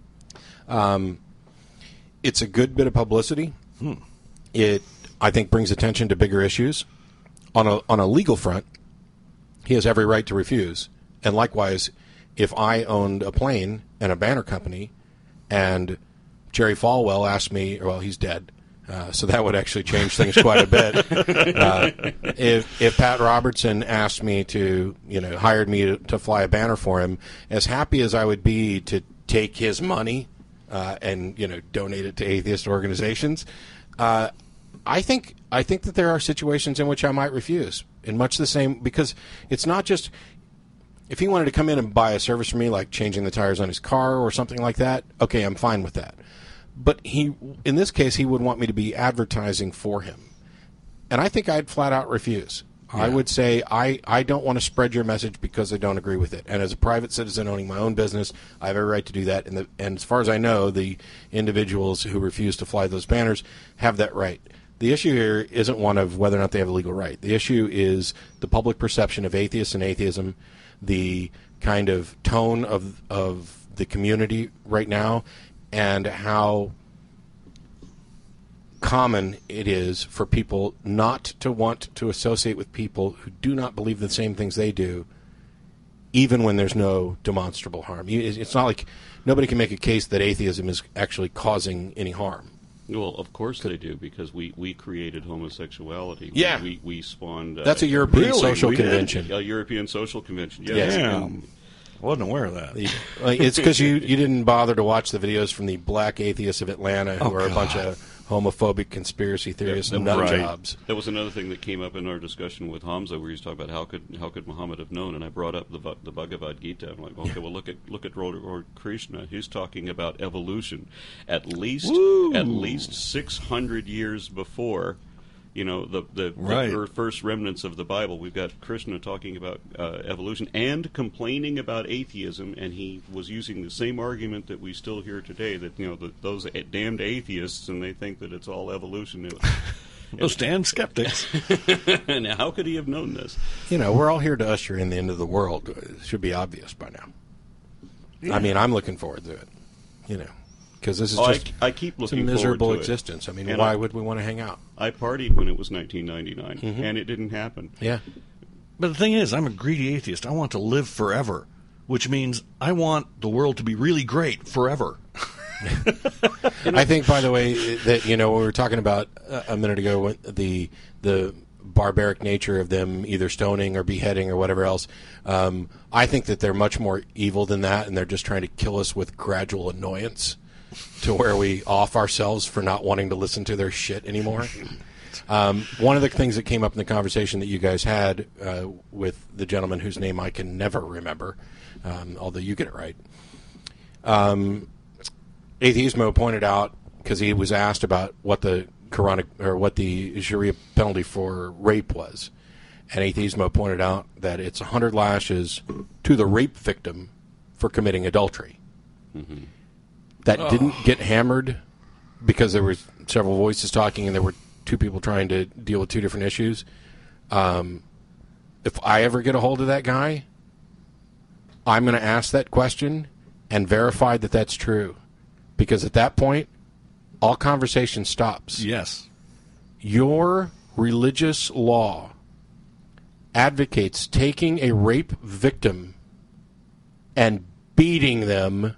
Um, it's a good bit of publicity. It, I think, brings attention to bigger issues. On a, on a legal front, he has every right to refuse. And likewise, if I owned a plane and a banner company, and Jerry Falwell asked me, well, he's dead, uh, so that would actually change things quite a bit. Uh, if if Pat Robertson asked me to, you know, hired me to, to fly a banner for him, as happy as I would be to take his money uh, and, you know, donate it to atheist organizations, uh, I think I think that there are situations in which I might refuse, in much the same, because it's not just If he wanted to come in and buy a service from me, like changing the tires on his car or something like that, okay, I'm fine with that. But he, in this case, he would want me to be advertising for him. And I think I'd flat out refuse. Yeah. I would say, I, I don't want to spread your message because I don't agree with it. And as a private citizen owning my own business, I have every right to do that. And, the, and as far as I know, the individuals who refuse to fly those banners have that right. The issue here isn't one of whether or not they have a legal right. The issue is the public perception of atheists and atheism, the kind of tone of of the community right now, and how common it is for people not to want to associate with people who do not believe the same things they do, even when there's no demonstrable harm. It's not like nobody can make a case that atheism is actually causing any harm. Well, of course they do, because we, we created homosexuality. Yeah. We, we spawned... Uh, That's a European really? social We convention. A European social convention, yes. Yes. Damn. And- I wasn't aware of that. It's because you, you didn't bother to watch the videos from the black atheists of Atlanta who Oh, are a bunch God. of homophobic conspiracy theorists Yeah, and that- nut right. jobs. That was another thing that came up in our discussion with Hamza, where he was talking about how could how could Muhammad have known, and I brought up the Va- the Bhagavad Gita. I'm like, okay, well look at look at Lord, Lord Krishna. He's talking about evolution, at least Woo. at least six hundred years before, you know, the the, Right. the first remnants of the Bible. We've got Krishna talking about uh, evolution and complaining about atheism, and he was using the same argument that we still hear today, that you know the, those a- damned atheists, and they think that it's all evolution. It- Those damn skeptics. Now, how could he have known this? You know, we're all here to usher in the end of the world. It should be obvious by now. Yeah. I mean, I'm looking forward to it. You know, because this is Oh, I, just I keep it's a looking miserable forward to existence. I mean, And why I- would we want to hang out? it. I partied when it was nineteen ninety-nine, Mm-hmm. and it didn't happen. Yeah. But the thing is, I'm a greedy atheist. I want to live forever, which means I want the world to be really great forever. I think, by the way, that you know we were talking about uh, a minute ago when the the barbaric nature of them either stoning or beheading or whatever else. Um, I think that they're much more evil than that, and they're just trying to kill us with gradual annoyance to where we off ourselves for not wanting to listen to their shit anymore. Um, one of the things that came up in the conversation that you guys had uh, with the gentleman whose name I can never remember, um, although you get it right. Um, Atheismo pointed out, because he was asked about what the Quranic or what the Sharia penalty for rape was, and Atheismo pointed out that it's a hundred lashes to the rape victim for committing adultery. Mm-hmm. That oh. didn't get hammered because there were several voices talking, and there were two people trying to deal with two different issues. Um, if I ever get a hold of that guy, I'm going to ask that question and verify that that's true. Because at that point, all conversation stops. Yes. Your religious law advocates taking a rape victim and beating them.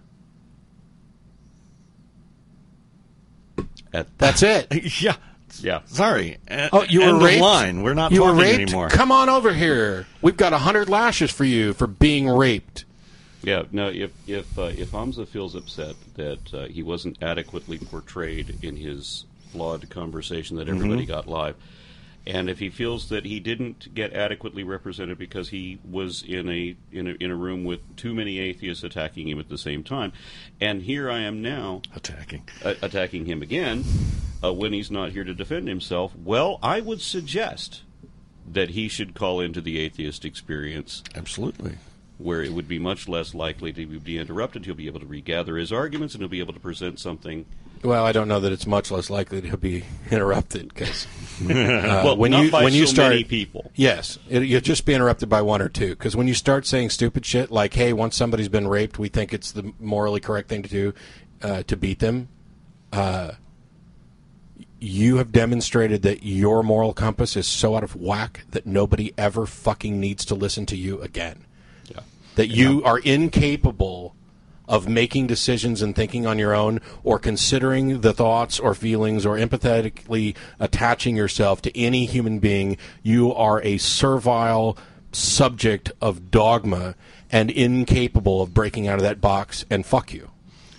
At, That's it. Yeah. yeah. Sorry. Oh, you were End raped? of line. We're not you talking were raped? anymore. Come on over here. We've got a hundred lashes for you for being raped. Yeah, no, if if uh, if Hamza feels upset that uh, he wasn't adequately portrayed in his flawed conversation that everybody Mm-hmm. got live, and if he feels that he didn't get adequately represented because he was in a in a in a room with too many atheists attacking him at the same time, and here I am now Attacking. uh, attacking him again uh, when he's not here to defend himself, well, I would suggest that he should call into the atheist experience, Absolutely. where it would be much less likely to be interrupted. He'll be able to regather his arguments, and he'll be able to present something. Well, I don't know that it's much less likely to be interrupted because uh, well, when not you by when you so start many people. yes, it, you'll just be interrupted by one or two. Because when you start saying stupid shit like, "Hey, once somebody's been raped, we think it's the morally correct thing to do uh, to beat them," uh, you have demonstrated that your moral compass is so out of whack that nobody ever fucking needs to listen to you again. Yeah. That you are incapable of making decisions and thinking on your own or considering the thoughts or feelings or empathetically attaching yourself to any human being. You are a servile subject of dogma and incapable of breaking out of that box, and fuck you.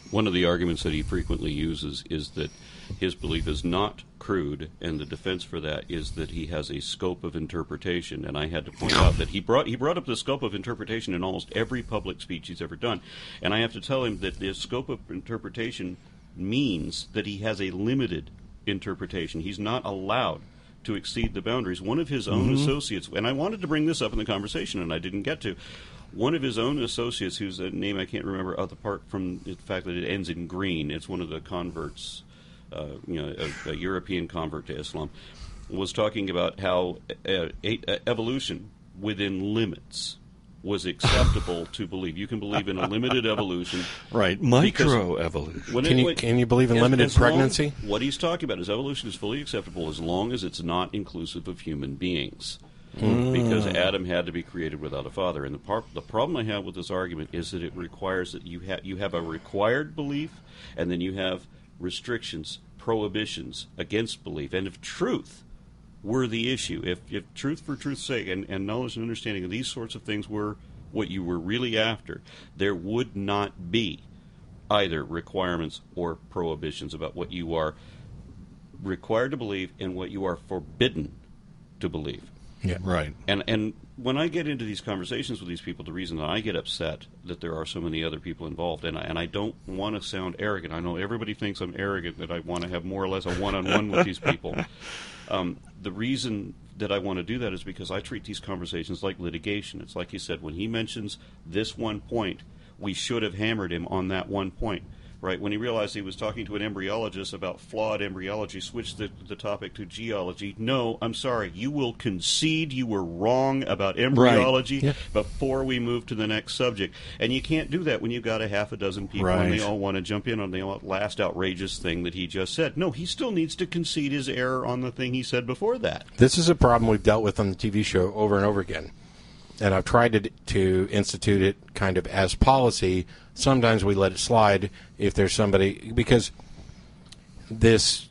One of the arguments that he frequently uses is that his belief is not crude, and the defense for that is that he has a scope of interpretation. And I had to point out that he brought he brought up the scope of interpretation in almost every public speech he's ever done. And I have to tell him that the scope of interpretation means that he has a limited interpretation. He's not allowed to exceed the boundaries. One of his own mm-hmm. associates, and I wanted to bring this up in the conversation, and I didn't get to, one of his own associates, whose name I can't remember, apart from the fact that it ends in green, it's one of the converts, uh, you know, a, a European convert to Islam, was talking about how uh, uh, evolution within limits was acceptable to believe. You can believe in a limited evolution. Right, microevolution. Can, can you can you believe in as, limited as pregnancy? Long, what he's talking about is evolution is fully acceptable as long as it's not inclusive of human beings. Mm. Because Adam had to be created without a father. And the, par- the problem I have with this argument is that it requires that you, ha- you have a required belief, and then you have restrictions, prohibitions against belief. And if truth were the issue, if, if truth for truth's sake and, and knowledge and understanding of these sorts of things were what you were really after, there would not be either requirements or prohibitions about what you are required to believe and what you are forbidden to believe. Yeah, right. And and when I get into these conversations with these people, the reason that I get upset that there are so many other people involved, and I, and I don't want to sound arrogant. I know everybody thinks I'm arrogant, that I want to have more or less a one-on-one with these people. Um, the reason that I want to do that is because I treat these conversations like litigation. It's like you said, when he mentions this one point, we should have hammered him on that one point. Right, when he realized he was talking to an embryologist about flawed embryology, switched the, the topic to geology. No, I'm sorry, you will concede you were wrong about embryology right. yeah. before we move to the next subject. And you can't do that when you've got a half a dozen people right. and they all want to jump in on the last outrageous thing that he just said. No, he still needs to concede his error on the thing he said before that. This is a problem we've dealt with on the T V show over and over again. And I've tried to, to institute it kind of as policy. Sometimes we let it slide if there's somebody, because this,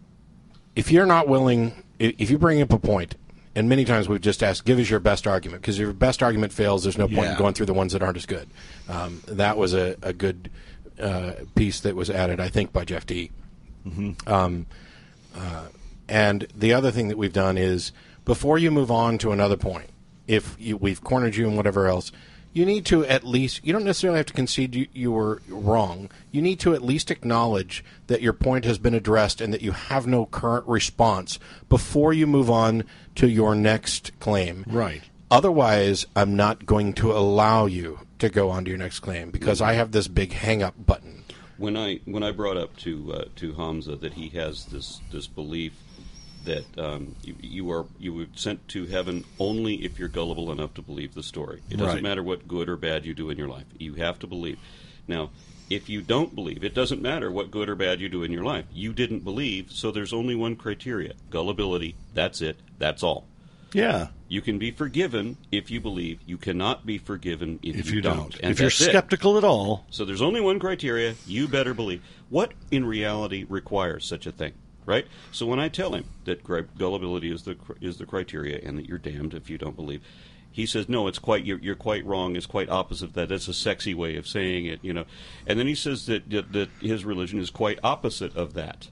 if you're not willing, if you bring up a point, and many times we've just asked, give us your best argument, because if your best argument fails, there's no point yeah. in going through the ones that aren't as good. Um, that was a, a good uh, piece that was added, I think, by Jeff D. Mm-hmm. Um, uh, and the other thing that we've done is, before you move on to another point, if you, we've cornered you and whatever else, you need to at least, you don't necessarily have to concede you, you were wrong. You need to at least acknowledge that your point has been addressed and that you have no current response before you move on to your next claim. Right. Otherwise, I'm not going to allow you to go on to your next claim because I have this big hang-up button. When I when I brought up to uh, to Hamza that he has this, this belief that um, you, you are you were sent to heaven only if you're gullible enough to believe the story. It doesn't right. matter what good or bad you do in your life. You have to believe. Now, if you don't believe, it doesn't matter what good or bad you do in your life. You didn't believe, so there's only one criteria: gullibility. That's it. That's all. Yeah. You can be forgiven if you believe. You cannot be forgiven if, if you, you don't. don't. And if you're that's it. skeptical at all. So there's only one criteria. You better believe. What in reality requires such a thing? Right? So when I tell him that gullibility is the is the criteria and that you're damned if you don't believe, he says, no, it's quite you're, you're quite wrong. It's quite opposite of that. That's a sexy way of saying it, you know. And then he says that, that that his religion is quite opposite of that,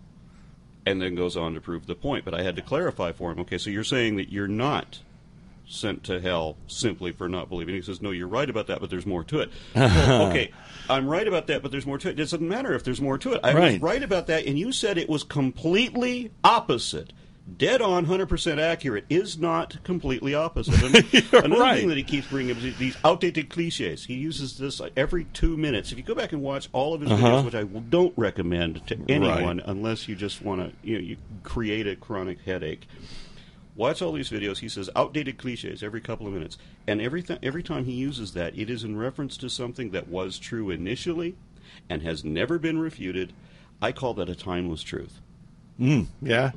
and then goes on to prove the point. But I had to clarify for him. Okay, so you're saying that you're not sent to hell simply for not believing. He says, no, you're right about that, but there's more to it. Well, okay, I'm right about that, but there's more to it. It doesn't matter if there's more to it. I right. was right about that, and you said it was completely opposite. Dead on, one hundred percent accurate is not completely opposite. Another right. thing that he keeps bringing up is these outdated cliches. He uses this every two minutes. If you go back and watch all of his uh-huh. videos, which I don't recommend to anyone right. unless you just want to you know, you create a chronic headache, watch all these videos. He says outdated cliches every couple of minutes. And every, th- every time he uses that, it is in reference to something that was true initially and has never been refuted. I call that a timeless truth. Mm, yeah.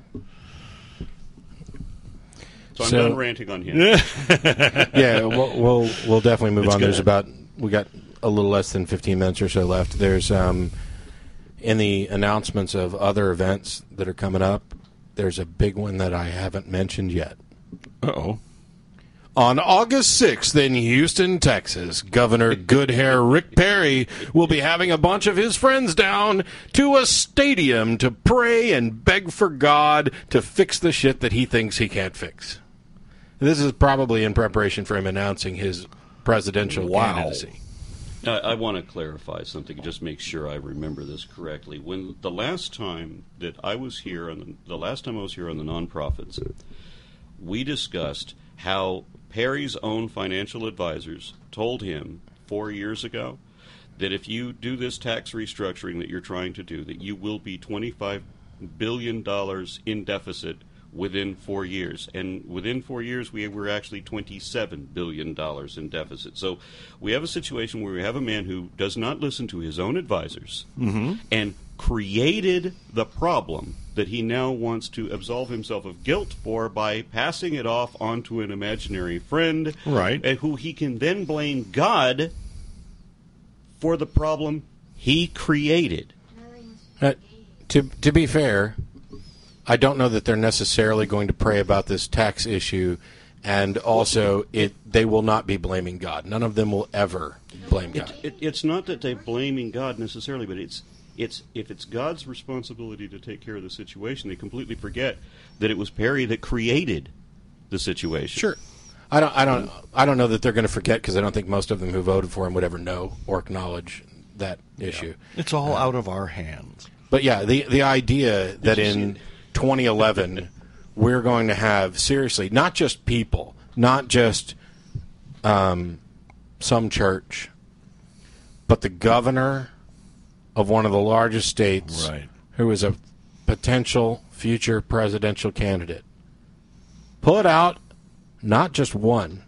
So I'm So- done ranting on him. Yeah, we'll, we'll we'll definitely move It's on. There's good. about we got a little less than fifteen minutes or so left. There's um, in the announcements of other events that are coming up. There's a big one that I haven't mentioned yet. Uh-oh. On August sixth in Houston, Texas, Governor Goodhair Rick Perry will be having a bunch of his friends down to a stadium to pray and beg for God to fix the shit that he thinks he can't fix. This is probably in preparation for him announcing his presidential Wow. candidacy. I, I want to clarify something, just make sure I remember this correctly. When the last time that I was here, on the, the last time I was here on the Nonprofits, we discussed how Perry's own financial advisors told him four years ago that if you do this tax restructuring that you're trying to do, that you will be twenty-five billion dollars in deficit within four years. And within four years, we were actually twenty-seven billion dollars in deficit. So we have a situation where we have a man who does not listen to his own advisors Mm-hmm. and created the problem that he now wants to absolve himself of guilt for by passing it off onto an imaginary friend, Right. and who he can then blame God for the problem he created. Uh, to to be fair, I don't know that they're necessarily going to pray about this tax issue, and also it they will not be blaming God. None of them will ever blame God. It, it's not that they're blaming God necessarily, but it's it's if it's God's responsibility to take care of the situation, they completely forget that it was Perry that created the situation. Sure. I don't. I don't. I don't know that they're going to forget, because I don't think most of them who voted for him would ever know or acknowledge that issue. It's all out of our hands. But yeah, the the idea that in twenty eleven we're going to have, seriously, not just people, not just um, some church, but the governor of one of the largest states, Right. who is a potential future presidential candidate, put out not just one,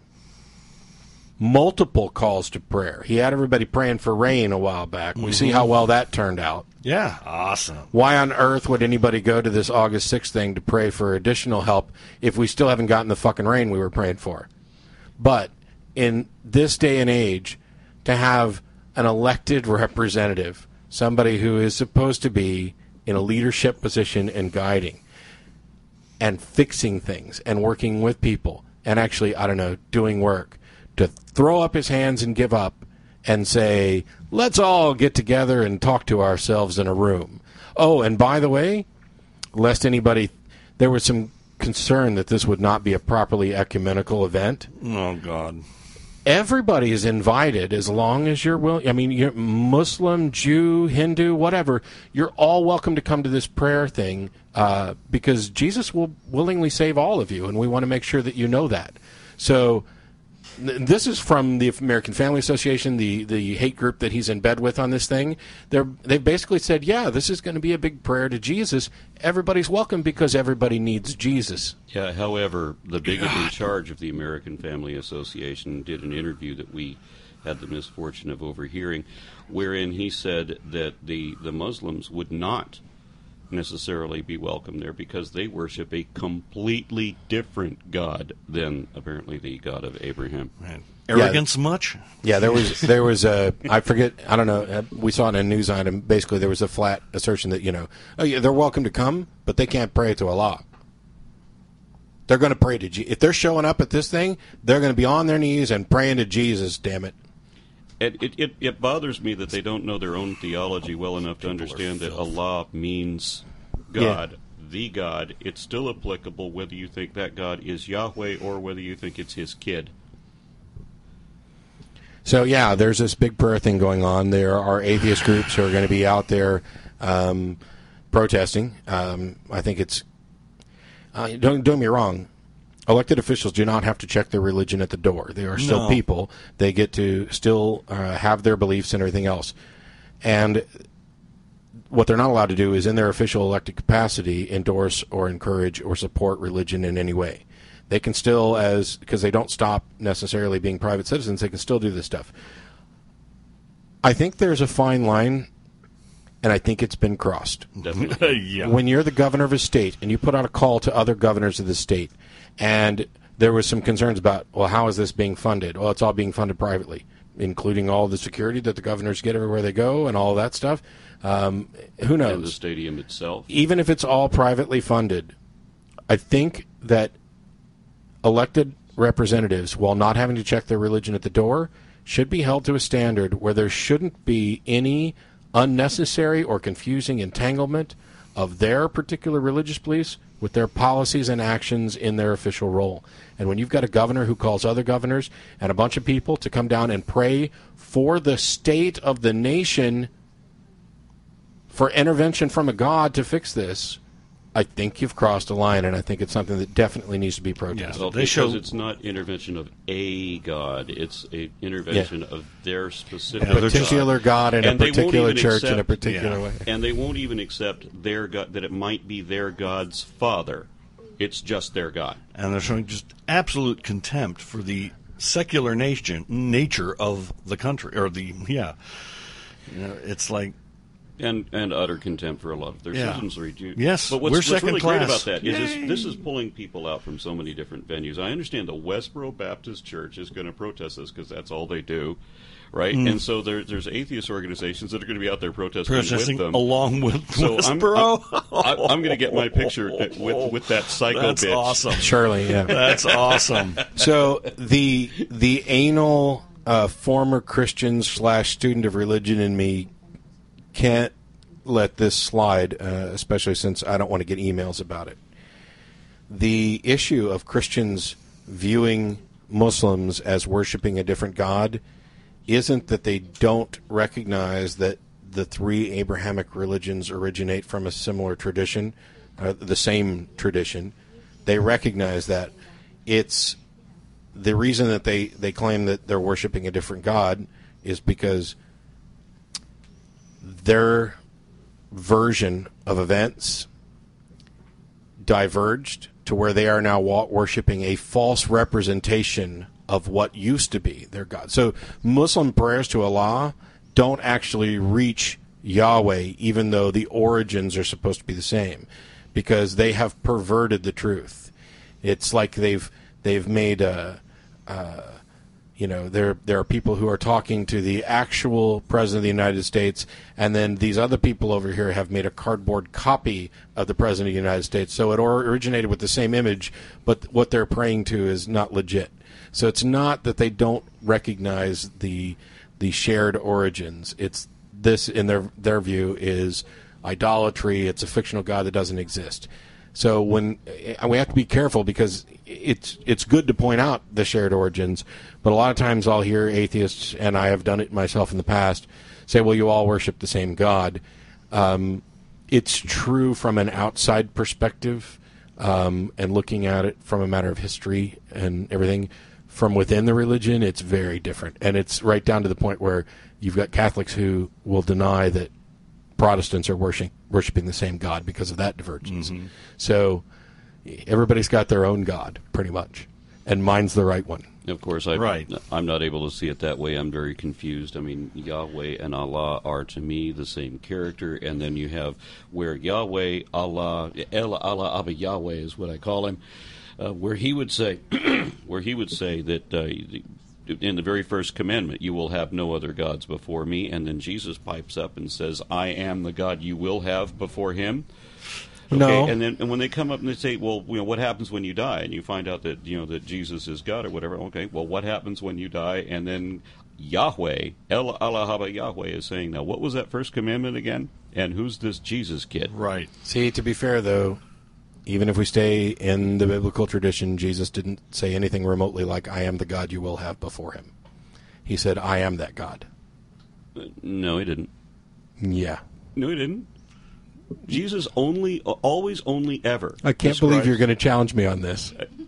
multiple calls to prayer. He had everybody praying for rain a while back. We see how well that turned out. Yeah. Awesome. Why on earth would anybody go to this August sixth thing to pray for additional help if we still haven't gotten the fucking rain we were praying for? But in this day and age, to have an elected representative, somebody who is supposed to be in a leadership position and guiding and fixing things and working with people and actually, I don't know, doing work, to throw up his hands and give up and say, let's all get together and talk to ourselves in a room. Oh, and by the way, lest anybody, there was some concern that this would not be a properly ecumenical event. Oh, God. Everybody is invited as long as you're willing. I mean, you're Muslim, Jew, Hindu, whatever. You're all welcome to come to this prayer thing uh, because Jesus will willingly save all of you, and we want to make sure that you know that. So th- this is from the American Family Association, the, the hate group that he's in bed with on this thing. They're, they've basically said, yeah, this is going to be a big prayer to Jesus. Everybody's welcome because everybody needs Jesus. Yeah, however, the bigot in charge of the American Family Association did an interview that we had the misfortune of overhearing, wherein he said that the, the Muslims would not necessarily be welcome there because they worship a completely different God than apparently the God of Abraham. Man. Arrogance much? Yeah, there was there was a I forget I don't know uh, we saw it in a news item. Basically, there was a flat assertion that, you know, oh yeah, they're welcome to come, but they can't pray to Allah. They're going to pray to Jesus. If they're showing up at this thing, they're going to be on their knees and praying to Jesus. Damn it! It, it, it, it bothers me that they don't know their own theology well enough to understand that Allah means God, yeah. the God. It's still applicable whether you think that God is Yahweh or whether you think it's his kid. So, yeah, there's this big prayer thing going on. There are atheist groups who are going to be out there um, protesting. Um, I think it's... Uh, don't, don't get me wrong. Elected officials do not have to check their religion at the door. They are still No. people. They get to still uh, have their beliefs and everything else. And what they're not allowed to do is, in their official elected capacity, endorse or encourage or support religion in any way. They can still, as because they don't stop necessarily being private citizens, they can still do this stuff. I think there's a fine line, and I think it's been crossed. Definitely. yeah. When you're the governor of a state and you put out a call to other governors of the state, and there was some concerns about, well, how is this being funded? Well, it's all being funded privately, including all the security that the governors get everywhere they go and all that stuff. Um, who knows? And the stadium itself. Even if it's all privately funded, I think that elected representatives, while not having to check their religion at the door, should be held to a standard where there shouldn't be any unnecessary or confusing entanglement of their particular religious beliefs with their policies and actions in their official role. And when you've got a governor who calls other governors and a bunch of people to come down and pray for the state of the nation for intervention from a god to fix this, I think you've crossed a line, and I think it's something that definitely needs to be protested. Well, They because show- it's not intervention of a god; it's a intervention Yeah. of their specific Yeah, A particular god in And a they won't particular even church in a accept- particular Yeah. way. and they won't even accept their god, that it might be their god's father. It's just their god. And they're showing just absolute contempt for the secular nation nature of the country, or the yeah. You know, it's like And and utter contempt for a lot of their Yeah. citizenry. You- Yes, but what's, we're what's second really great class. about that is Yay. this, this is pulling people out from so many different venues. I understand the Westboro Baptist Church is going to protest this because that's all they do, right? Mm. And so there, there's atheist organizations that are going to be out there protesting, protesting with them. along with So I'm, Westboro. I'm, I'm going to get my picture with with that psycho That's bitch. awesome. Surely, yeah. That's awesome. So the the anal uh, former Christian slash student of religion in me can't let this slide, uh, especially since I don't want to get emails about it. The issue of Christians viewing Muslims as worshiping a different god isn't that they don't recognize that the three Abrahamic religions originate from a similar tradition, uh, the same tradition. They recognize that. It's the reason that they, they claim that they're worshiping a different god is because their version of events diverged to where they are now wa- worshiping a false representation of what used to be their God. So Muslim prayers to Allah don't actually reach Yahweh, even though the origins are supposed to be the same, because they have perverted the truth. It's like they've they've made a, uh, you know, there there are people who are talking to the actual president of the United States, and then these other people over here have made a cardboard copy of the president of the United States. So it or- originated with the same image, but what they're praying to is not legit. So it's not that they don't recognize the the shared origins. It's this, in their their view, is idolatry. It's a fictional god that doesn't exist. So when and we have to be careful, because it's it's good to point out the shared origins, but a lot of times I'll hear atheists, and I have done it myself in the past, say, "Well, you all worship the same God." Um, it's true from an outside perspective, um, and looking at it from a matter of history and everything. From within the religion, it's very different, and it's right down to the point where you've got Catholics who will deny that Protestants are worshiping worshiping the same God because of that divergence. Mm-hmm. So everybody's got their own God, pretty much, and mine's the right one. Of course, I, Right. I'm not able to see it that way. I'm very confused. I mean, Yahweh and Allah are, to me, the same character, and then you have where Yahweh, Allah, El Allah Abba Yahweh is what I call him, uh, where he would say, where he would say that uh, in the very first commandment, you will have no other gods before me, and then Jesus pipes up and says, I am the God you will have before him. Okay, No. and then and when they come up and they say, well, you know, what happens when you die? And you find out that, you know, that Jesus is God or whatever. Okay, well, what happens when you die? And then Yahweh, El Allah Haba Yahweh is saying, now, what was that first commandment again? And who's this Jesus kid? Right. See, to be fair, though, even if we stay in the biblical tradition, Jesus didn't say anything remotely like, I am the God you will have before him. He said, I am that God. Uh, no, he didn't. Yeah. No, he didn't. Jesus only, always, only, ever. I can't believe describes- you're going to challenge me on this.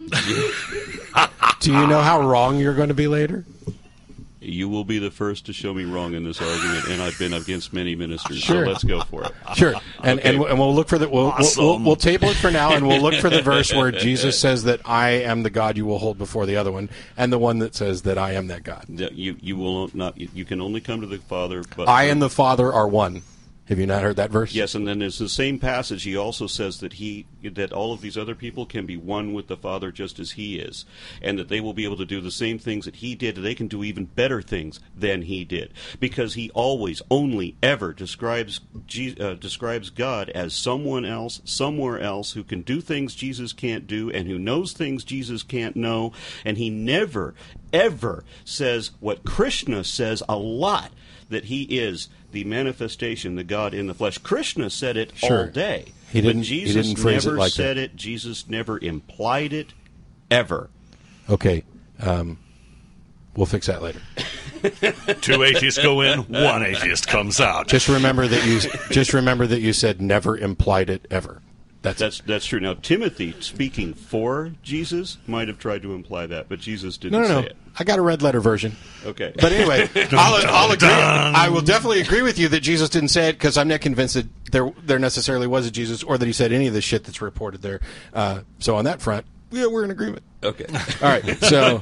Do you know how wrong you're going to be later? You will be the first to show me wrong in this argument, and I've been against many ministers, Sure. so let's go for it. Sure. And Okay. and, and we'll look for the we'll, Awesome. we'll, we'll we'll table it for now, and we'll look for the verse where Jesus says that I am the God you will hold before the other one, and the one that says that I am that God. That You you will not you, you can only come to the Father, but I and the Father are one. Have you not heard that verse? Yes, and then there's the same passage. He also says that he that all of these other people can be one with the Father just as he is, and that they will be able to do the same things that he did. They can do even better things than he did, because he always, only, ever describes Je- uh, describes God as someone else, somewhere else, who can do things Jesus can't do, and who knows things Jesus can't know. And he never, ever says what Krishna says a lot, that he is the manifestation, the God in the flesh. Krishna said it Sure. all day. He didn't- but he Jesus didn't phrase it never like said that. it. Jesus never implied it, ever. Okay. Um, we'll fix that later. Two atheists go in, one atheist comes out. Just remember that you just remember that you said never implied it ever. That's That's that's true. Now, Timothy, speaking for Jesus, might have tried to imply that, but Jesus didn't no, no, say no. it. I got a red letter version. Okay. But anyway, I'll, I'll agree. dun. I will definitely agree with you that Jesus didn't say it, because I'm not convinced that there there necessarily was a Jesus, or that he said any of the shit that's reported there. Uh, so on that front, yeah, we're in agreement. Okay. All right. So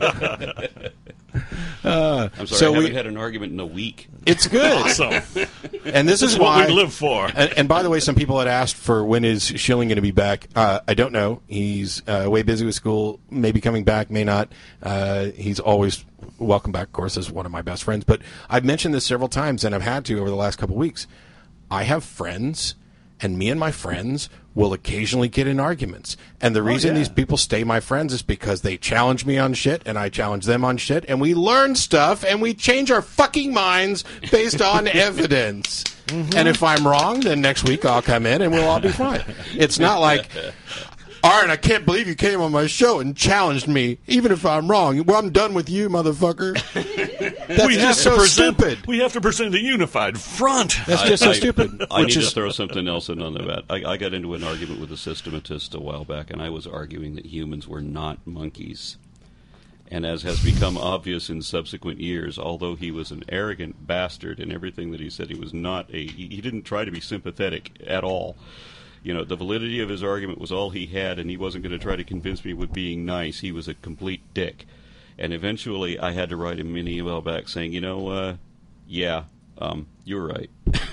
uh, I'm sorry, so I haven't we, Uh, had an argument in a week. it's good. Awesome. And this is This is why what we live for. And, and by the way, some people had asked for when is Schilling going to be back. Uh, I don't know. He's uh, way busy with school. Maybe coming back, may not. Uh, he's always welcome back, of course, as one of my best friends. But I've mentioned this several times, and I've had to over the last couple of weeks. I have friends, and me and my friends will occasionally get in arguments. And the reason yeah. these people stay my friends is because they challenge me on shit, and I challenge them on shit, and we learn stuff, and we change our fucking minds based on evidence. Mm-hmm. And if I'm wrong, then next week I'll come in and we'll all be fine. It's not like, Aaron, I can't believe you came on my show and challenged me, even if I'm wrong. Well, I'm done with you, motherfucker. That's we have just to so present, stupid. We have to present a unified front. That's just so stupid. I Which need is, to throw something else in on that. I, I got into an argument with a systematist a while back, and I was arguing that humans were not monkeys. And as has become obvious in subsequent years, although he was an arrogant bastard in everything that he said, he was not a. He, he didn't try to be sympathetic at all. You know, the validity of his argument was all he had, and he wasn't going to try to convince me with being nice. He was a complete dick. And eventually, I had to write him an email back saying, you know, uh, yeah, um, you're right.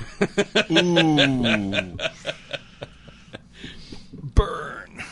Ooh. Burn.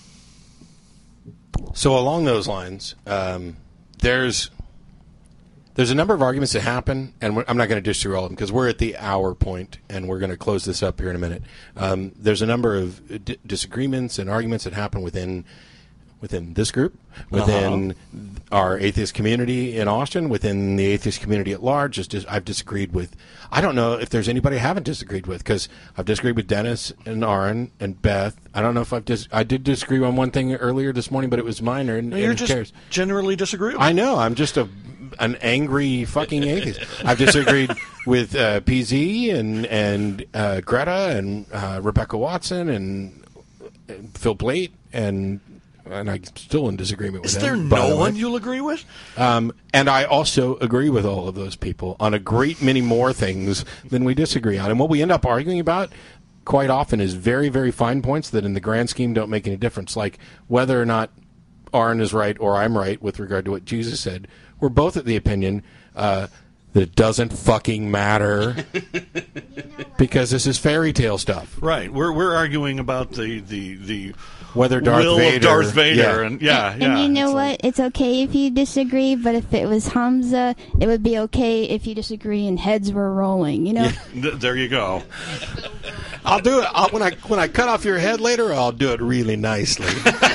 So along those lines, um, there's there's a number of arguments that happen, and we're, I'm not going to dish through all of them because we're at the hour point, and we're going to close this up here in a minute. Um, there's a number of d- disagreements and arguments that happen within within this group, within uh-huh. our atheist community in Austin, within the atheist community at large. Just, just I've disagreed with. I don't know if there's anybody I haven't disagreed with, because I've disagreed with Dennis and Aaron and Beth. I don't know if I've dis- I did disagree on one thing earlier this morning, but it was minor. And, No, you're and who just cares? generally disagreeable. I know. I'm just a an angry fucking atheist. I've disagreed with uh, P Z and and uh, Greta and uh, Rebecca Watson and, and Phil Plait, and and I'm still in disagreement with Is them. there by the no way. one you'll agree with? Um, and I also agree with all of those people on a great many more things than we disagree on. And what we end up arguing about quite often is very, very fine points that in the grand scheme don't make any difference, like whether or not Aaron is right or I'm right with regard to what Jesus said. We're both at the opinion uh, that it doesn't fucking matter because this is fairy tale stuff. Right. We're we're arguing about the the, the Whether Darth will Vader, of Darth Vader, yeah. and yeah, and, yeah. and you know It's what? like- It's okay if you disagree, but if it was Hamza, it would be okay if you disagree and heads were rolling. You know. th- there you go. I'll do it I'll, when I when I cut off your head later. I'll do it really nicely.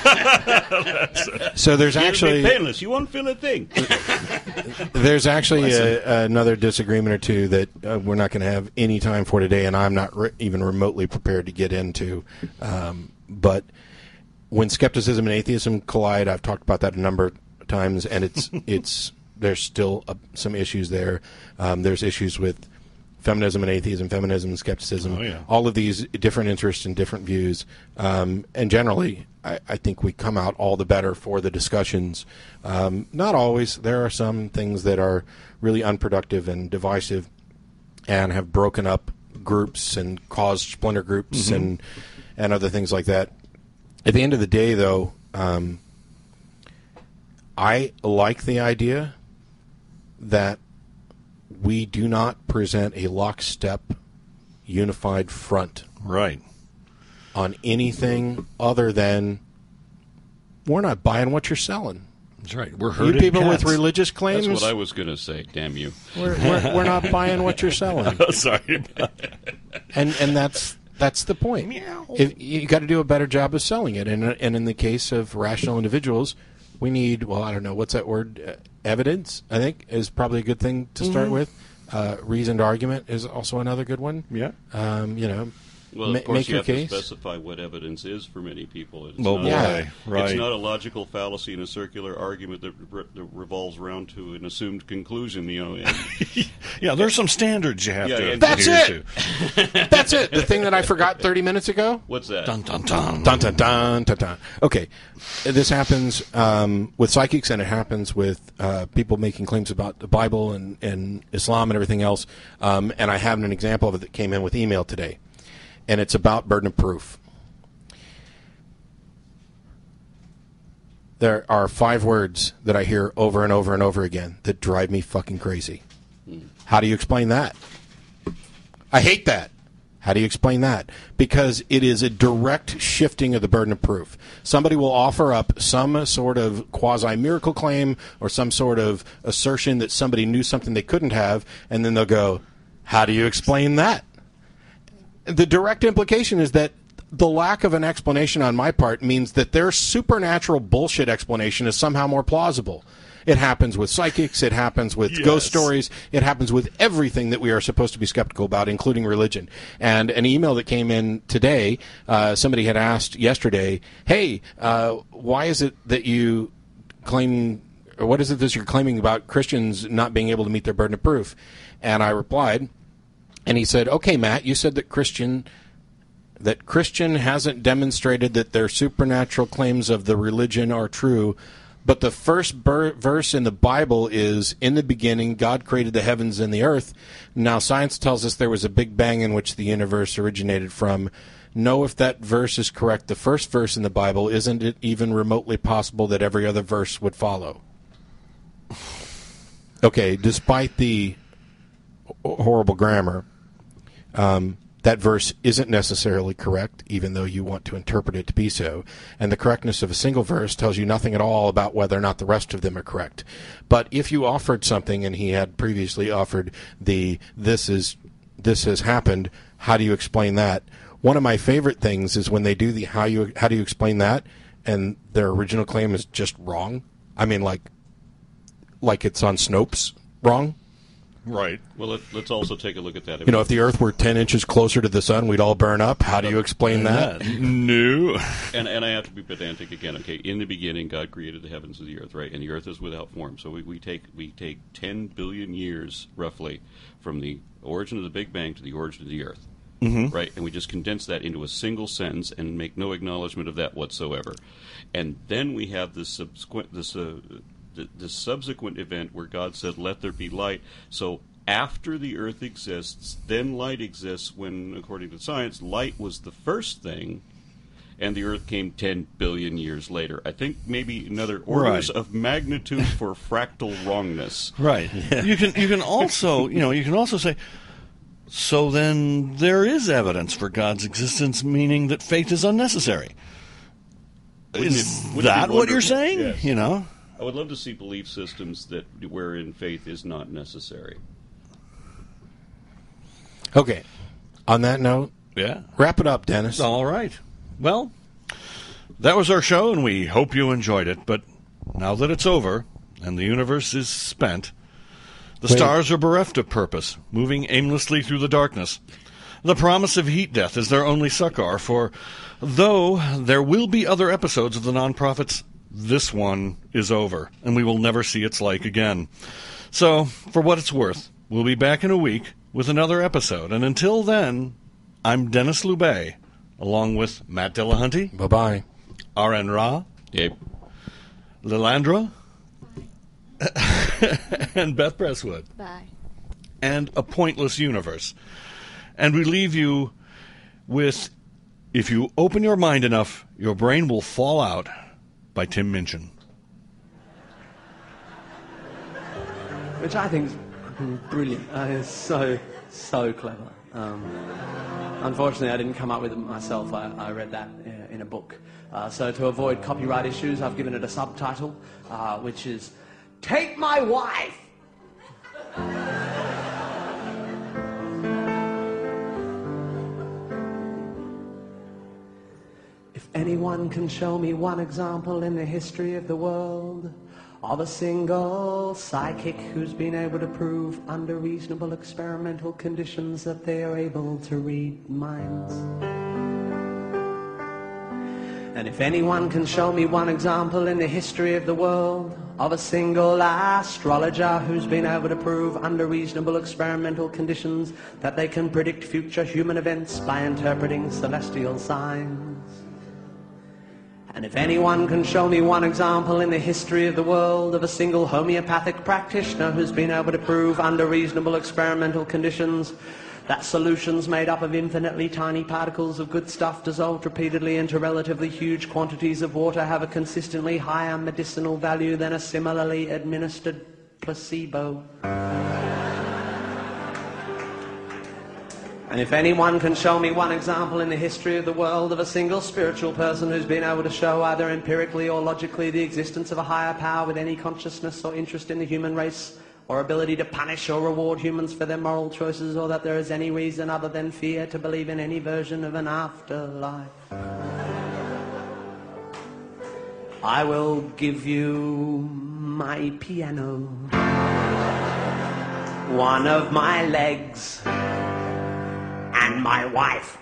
So there's You'll actually be painless. You won't feel a thing. there's actually a, another disagreement or two that uh, we're not going to have any time for today, and I'm not re- even remotely prepared to get into. Um, but when skepticism and atheism collide, I've talked about that a number of times, and it's it's there's still uh, some issues there. Um, there's issues with feminism and atheism, feminism and skepticism, Oh, yeah. all of these different interests and different views. Um, and generally, I, I think we come out all the better for the discussions. Um, not always. There are some things that are really unproductive and divisive and have broken up groups and caused splinter groups Mm-hmm. and and other things like that. At the end of the day, though, um, I like the idea that we do not present a lockstep unified front Right. on anything other than we're not buying what you're selling. That's right. We're You herded people cats. with religious claims, That's what I was going to say. Damn you! we're, we're, we're not buying what you're selling. Sorry. And and that's that's the point. Meow. If, you got to do a better job of selling it. And and in the case of rational individuals, we need, well, I don't know, what's that word? Uh, evidence, I think, is probably a good thing to start Mm-hmm. with. Uh, reasoned argument is also another good one. Yeah. Um, you know, Well, ma- of course, make you your have case. to specify what evidence is for many people. It's Oh, not, boy. Yeah. Right. It's not a logical fallacy and a circular argument that, re- that revolves around to an assumed conclusion. You know, and, Yeah, there's some standards you have Yeah, to and- That's adhere it! to. That's it. The thing that I forgot thirty minutes ago. what's that? Dun, dun, dun. Dun dun dun dun dun. Okay, this happens um, with psychics, and it happens with uh, people making claims about the Bible and, and Islam and everything else. Um, and I have an example of it that came in with email today, and it's about burden of proof. There are five words that I hear over and over and over again that drive me fucking crazy. How do you explain that? I hate that. How do you explain that? Because it is a direct shifting of the burden of proof. Somebody will offer up some sort of quasi-miracle claim or some sort of assertion that somebody knew something they couldn't have, and then they'll go, how do you explain that? The direct implication is that the lack of an explanation on my part means that their supernatural bullshit explanation is somehow more plausible. It happens with psychics. It happens with Yes. ghost stories. It happens with everything that we are supposed to be skeptical about, including religion. And an email that came in today, uh, somebody had asked yesterday, hey, uh, why is it that you claim, or what is it that you're claiming about Christians not being able to meet their burden of proof? And I replied, and he said, okay, Matt, you said that Christian... that Christian hasn't demonstrated that their supernatural claims of the religion are true, but the first ber- verse in the Bible is, in the beginning, God created the heavens and the earth. Now, science tells us there was a big bang in which the universe originated from. No, if that verse is correct, the first verse in the Bible, isn't it even remotely possible that every other verse would follow? Okay, despite the horrible grammar, um, that verse isn't necessarily correct, even though you want to interpret it to be so. And the correctness of a single verse tells you nothing at all about whether or not the rest of them are correct. But if you offered something, and he had previously offered the this is this has happened, how do you explain that? One of my favorite things is when they do the how you how do you explain that, and their original claim is just wrong. I mean, like like it's on Snopes wrong. Right. Well, let, let's also take a look at that. You know, if the Earth were ten inches closer to the sun, we'd all burn up. How do you explain that? No. And, and I have to be pedantic again. Okay, in the beginning, God created the heavens and the earth, right? And the earth is without form. So we, we take we take ten billion years roughly from the origin of the Big Bang to the origin of the earth, Mm-hmm. right? And we just condense that into a single sentence and make no acknowledgement of that whatsoever. And then we have this subsequent this uh, the, the subsequent event where God said, "Let there be light." So after the earth exists, then light exists. When, according to science, light was the first thing, and the earth came ten billion years later. I think maybe another orders Right. of magnitude for fractal wrongness. Right. You can you can also you know you can also say, so then there is evidence for God's existence, meaning that faith is unnecessary. Wouldn't Is it- wouldn't it that be what you're wonderful? saying? Yes. You know. I would love to see belief systems that wherein faith is not necessary. Okay. On that note, Yeah. wrap it up, Dennis. All right. Well, that was our show, and we hope you enjoyed it. But now that it's over and the universe is spent, the Wait. stars are bereft of purpose, moving aimlessly through the darkness. The promise of heat death is their only succor, for though there will be other episodes of the Non-Prophets, this one is over, and we will never see its like again. So, for what it's worth, we'll be back in a week with another episode. And until then, I'm Dennis Lubay, along with Matt Dillahunty, Bye-bye. R N Ra, Gabe? Lilandra, and Beth Presswood, Bye. and A Pointless Universe. And we leave you with If You Open Your Mind Enough, Your Brain Will Fall Out by Tim Minchin. Which I think is fucking brilliant. Uh, it's so, so clever. Um, unfortunately, I didn't come up with it myself. I, I read that uh, in a book. Uh, so to avoid copyright issues, I've given it a subtitle, uh, which is, Take My Wife! If anyone can show me one example in the history of the world of a single psychic who's been able to prove under reasonable experimental conditions that they are able to read minds. And if anyone can show me one example in the history of the world of a single astrologer who's been able to prove under reasonable experimental conditions that they can predict future human events by interpreting celestial signs. And if anyone can show me one example in the history of the world of a single homeopathic practitioner who's been able to prove under reasonable experimental conditions that solutions made up of infinitely tiny particles of good stuff dissolved repeatedly into relatively huge quantities of water have a consistently higher medicinal value than a similarly administered placebo. And if anyone can show me one example in the history of the world of a single spiritual person who's been able to show either empirically or logically the existence of a higher power with any consciousness or interest in the human race, or ability to punish or reward humans for their moral choices, or that there is any reason other than fear to believe in any version of an afterlife, I will give you my piano, one of my legs, and my wife.